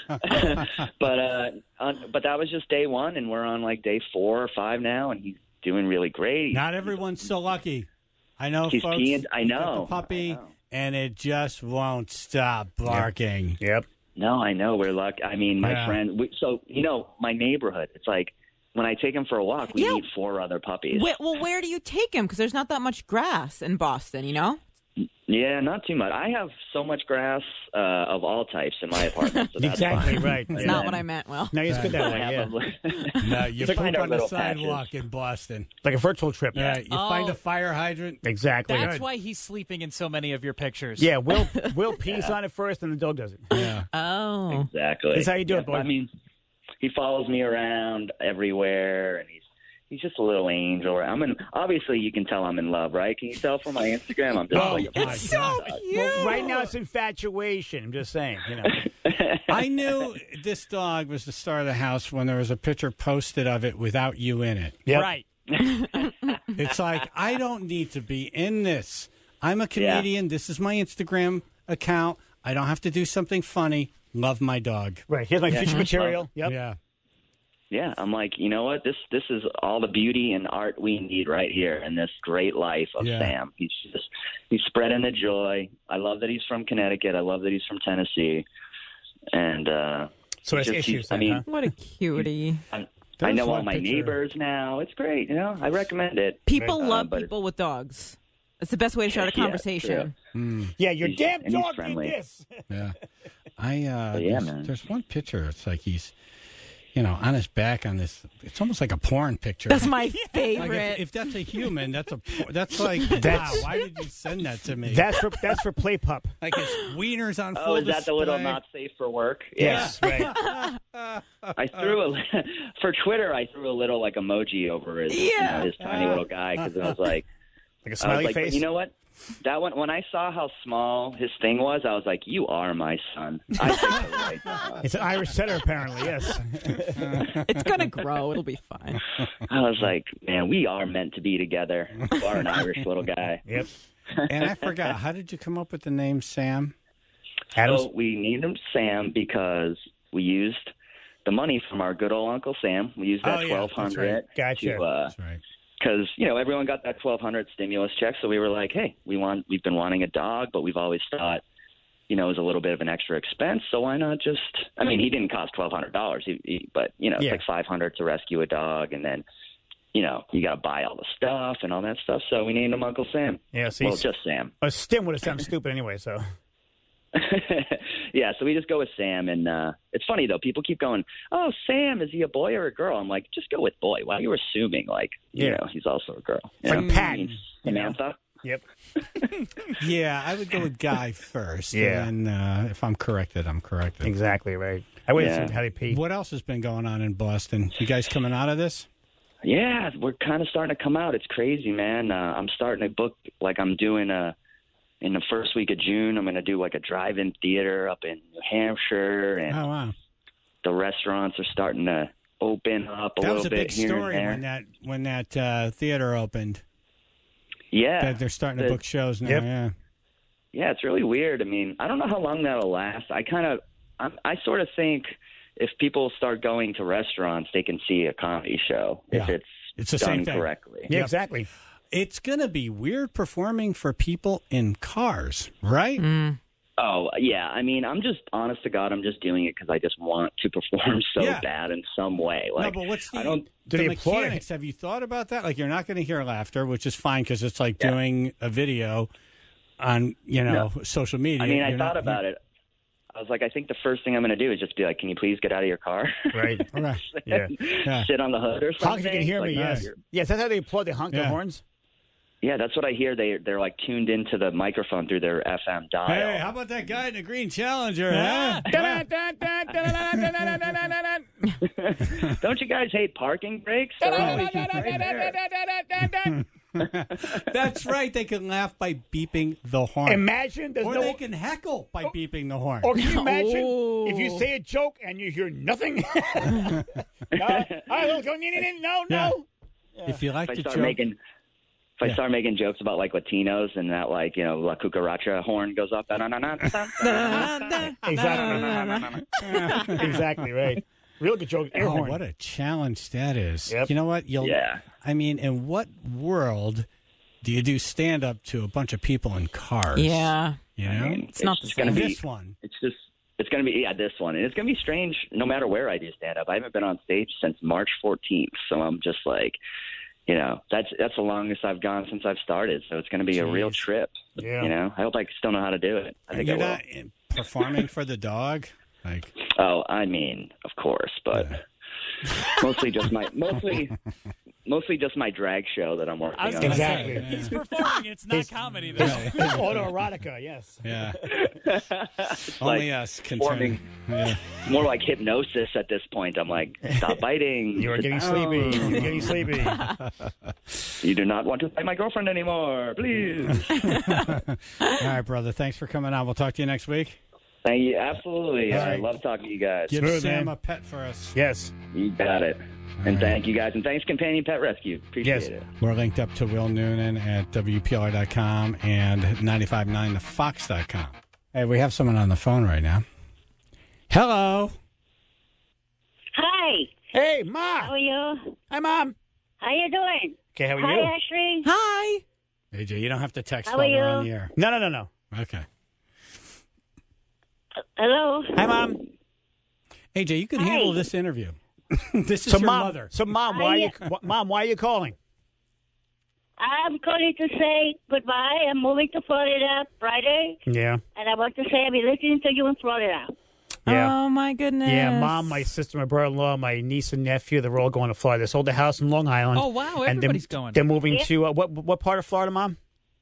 But that was just day one, and we're on like day 4 or 5 now, and he's doing really great. Not everyone's so lucky. I know, he's folks. I know. The puppy, and it just won't stop barking. Yep. No, I know. We're lucky. I mean, my friend. My neighborhood. It's like when I take him for a walk, we meet 4 other puppies. Well, where do you take him? Because there's not that much grass in Boston, you know? Yeah, not too much. I have so much grass of all types in my apartment. So that's exactly fine. right. That's not what I meant. Well, no, it's good that way. No, you poop on the sidewalk patches. in Boston, like a virtual trip. Yeah, you find a fire hydrant. Exactly. That's why he's sleeping in so many of your pictures. Yeah, Will pees on it first, and the dog does it. Yeah. Oh, exactly. That's how you do it, boy. I mean, he follows me around everywhere, and he's just a little angel. Obviously, you can tell I'm in love, right? Can you tell from my Instagram? I'm just it's so cute. Well, right now, it's infatuation. I'm just saying, you know. I knew this dog was the star of the house when there was a picture posted of it without you in it. Yep. Right. It's like, I don't need to be in this. I'm a comedian. Yeah. This is my Instagram account. I don't have to do something funny. Love my dog. Right. Here's my feature material. Yep. Yeah. Yeah, I'm like, you know what? This is all the beauty and art we need right here in this great life of Sam. He's spreading the joy. I love that he's from Connecticut. I love that he's from Tennessee. And so it's issues. I mean, what a cutie. I know all my neighbors now. It's great. You know, I recommend it. People love people with dogs. It's the best way to start a conversation. Yeah, your damn dog did this. Yeah. man. There's one picture. It's like he's, on his back on this. It's almost like a porn picture. That's my favorite. Like if that's a human, that's like, wow, why did you send that to me? That's for Play Pup. Like his wiener's on full display. Oh, is that the little not safe for work? Yes, right. I threw for Twitter, I threw a little like emoji over his, his tiny little guy because I was like a smiley face. But you know what? That one, when I saw how small his thing was, I was like, "You are my son." I think right. It's an Irish setter, apparently. Yes. It's gonna grow. It'll be fine. I was like, "Man, we are meant to be together." You are an Irish little guy. Yep. And I forgot. How did you come up with the name Sam? So we named him Sam because we used the money from our good old Uncle Sam. We used that $1,200 Gotcha. That's right. Because, everyone got that $1,200 stimulus check, so we were like, hey, we've been wanting a dog, but we've always thought, it was a little bit of an extra expense, so why not just – I mean, he didn't cost $1,200, but, it's like $500 to rescue a dog, and then, you got to buy all the stuff and all that stuff, so we named him Uncle Sam. Yeah, just Sam. A stim would have sounded stupid anyway, so – yeah, so we just go with Sam, and it's funny though. People keep going, "Oh, Sam, is he a boy or a girl?" I'm like, just go with boy. Why are you assuming he's also a girl? It's like Pat, Samantha. Yep. Yeah, I would go with Guy first. Yeah, and if I'm corrected, I'm corrected. Exactly right. I wait to see how they pee. What else has been going on in Boston? You guys coming out of this? Yeah, we're kind of starting to come out. It's crazy, man. I'm starting to book like I'm doing in the first week of June, I'm going to do like a drive-in theater up in New Hampshire, and the restaurants are starting to open up a little bit here and there. That was a big story when that theater opened. Yeah, they're starting to book shows now. Yep. Yeah, it's really weird. I mean, I don't know how long that'll last. I sort of think if people start going to restaurants, they can see a comedy show if it's the done same thing. correctly. Yeah, exactly. It's going to be weird performing for people in cars, right? Oh, yeah. I mean, I'm just, honest to God, I'm just doing it because I just want to perform so bad in some way. Like, no, but what's the mechanics? Have you thought about that? Like, you're not going to hear laughter, which is fine because it's like doing a video on, social media. I mean, I thought about it. I was like, I think the first thing I'm going to do is just be like, can you please get out of your car? Right. Right. Yeah. Sit on the hood or something. Honk if you can hear me, like, yes. Yes, that's how they applaud. They honk their horns. Yeah, that's what I hear. They're like tuned into the microphone through their FM dial. Hey, how about that guy in the green Challenger? Don't you guys hate parking brakes? That's right. They can laugh by beeping the horn. Imagine they can heckle by beeping the horn. Or can you imagine if you say a joke and you hear nothing? No. If you like the joke. If I start making jokes about like Latinos and that La Cucaracha horn goes up. Exactly right. Real good joke. Air horn. What a challenge that is. Yep. You know what? I mean, in what world do you do stand up to a bunch of people in cars? Yeah. You know? I mean, it's not going to be this one. It's going to be this one. And it's going to be strange no matter where I do stand up. I haven't been on stage since March 14th. So I'm just like, that's the longest I've gone since I've started. So it's going to be a real trip. Yeah. I hope I still know how to do it. I think you're I will. not performing for the dog? Oh, I mean, of course, but mostly just my drag show that I'm working on. Exactly. He's performing. It's not comedy, though. It's autoerotica, yes. Yeah. Only us can turn. Yeah. More like hypnosis at this point. I'm like, stop biting. You're getting sleepy. You're getting sleepy. You do not want to bite my girlfriend anymore, please. All right, brother. Thanks for coming on. We'll talk to you next week. Thank you. Absolutely. All I right. love talking to you guys. Give Sam a pet for us. Yes. You got it. And thank you guys. And thanks, Companion Pet Rescue. Appreciate it. We're linked up to Will Noonan at WPLR.com and 959thefox.com. Hey, we have someone on the phone right now. Hello. Hi. Hey, Ma. How are you? Hi, Mom. How you doing? Okay, how are Hi, you? Ashley. Hi. AJ, you don't have to text How while are we're you? on the air. No. Okay. Hello. Hi, Mom. AJ, you can Hi. handle this interview. This is your mother. So, Mom, why are you calling? I'm calling to say goodbye. I'm moving to Florida Friday, Yeah. and I want to say I'll be listening to you in Florida. Yeah. Oh, my goodness. Yeah, Mom, my sister, my brother-in-law, my niece and nephew, they're all going to Florida. They sold the house in Long Island. Oh, wow. And Everybody's going. They're moving to, what part of Florida, Mom?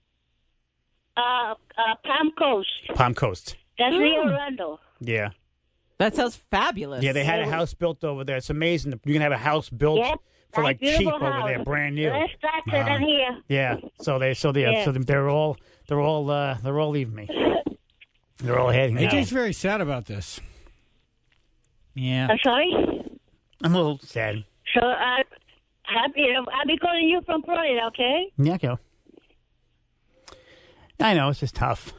Palm Coast. Palm Coast. That's near Orlando. Yeah. That sounds fabulous. Yeah, they had a house built over there. It's amazing. You can have a house built Yep. for like cheap beautiful over house. there, brand new. Less taxes than here. Yeah. So they're all leaving me. They're all heading out. AJ's very sad about this. Yeah. I'm sorry? I'm a little sad. So, I'll be calling you from Florida, okay? Yeah, okay. I know, it's just tough.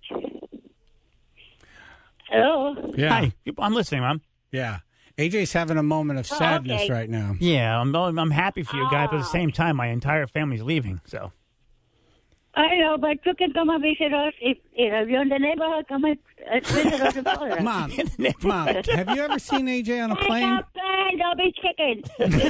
Hello? Yeah. Hi. I'm listening, Mom. Yeah. AJ's having a moment of sadness okay. right now. Yeah, I'm happy for you guys, but at the same time, my entire family's leaving, so. I know, but you can come and visit us. If you're in the neighborhood, come and visit us in Florida. Mom, have you ever seen AJ on a plane? Don't be chicken.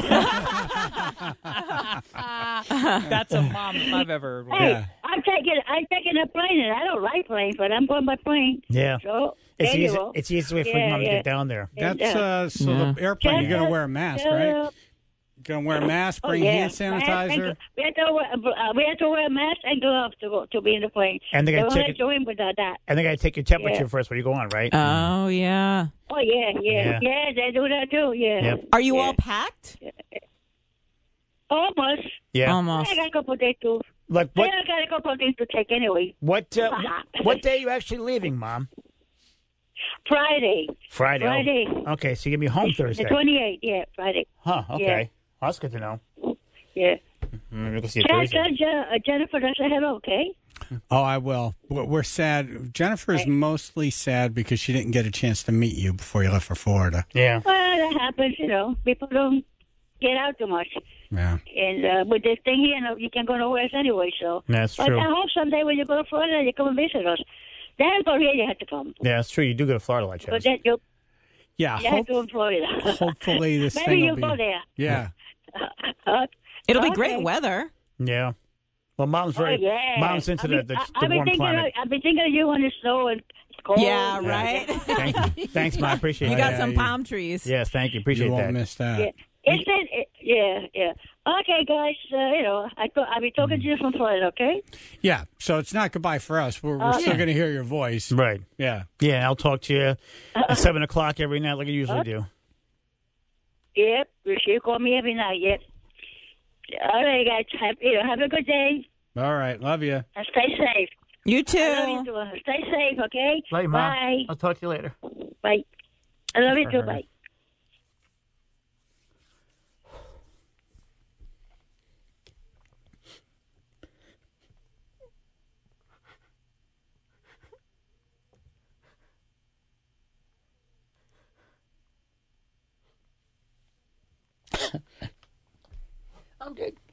That's a mom if I've ever. Hey, Yeah. I'm taking a plane, and I don't like planes, but I'm going by plane. Yeah. So, It's there you easy. go. It's the easiest way for Yeah, Mom to yeah. get down there. That's the airplane. You're gonna wear a mask, right? Gonna wear a mask, bring hand sanitizer. We have to wear a mask and gloves to be in the plane. And they gotta don't take let you in without that. And they got to take your temperature first when you go on, right? Oh, yeah. Oh yeah, they do that too. Yeah. Yep. Are you all packed? Almost. Yeah. Almost. I got a couple of days to. Like I what? got a couple of things to take anyway. What day are you actually leaving, Mom? Friday. Friday. Oh, Friday. okay, so you're gonna be home Thursday. The 28th. Yeah, Friday. Huh. Okay. Yeah. Well, that's good to know. Yeah. We'll go see you Tell Thursday. Jennifer to say hello, okay? Oh, I will. We're sad. Jennifer's mostly sad because she didn't get a chance to meet you before you left for Florida. Yeah. Well, that happens, People don't get out too much. Yeah. And with this thing here, you can't go nowhere else anyway, so. That's but true. I hope someday when you go to Florida, you come and visit us. Then Florida you have to come. Yeah, that's true. You do go to Florida, like But then you Yeah, you have to go in Florida. hopefully this Maybe thing you'll will go be. there. Yeah. It'll be Okay. great weather. Yeah. Well, Mom's Oh, very. yeah. Mom's into the I've been warm thinking climate. I've been thinking of you when the snow and it's cold. Yeah, right. Thanks, Ma. I appreciate You that. got some palm trees. Yes, thank you. Appreciate You won't that. miss that. Yeah. Yeah. Okay, guys. I'll be talking to you from Florida. Okay. Yeah, so it's not goodbye for us. We're still going to hear your voice. Right. Yeah. Yeah, I'll talk to you at 7 o'clock every night like I usually do. Yep. You call me every night. Yep. All right, guys. Have a good day All right. Love you. and stay safe. You too. I love you too. Stay safe. Okay. Bye, Ma. Bye. I'll talk to you later. Bye. I love you for too. her. Bye. I'm good.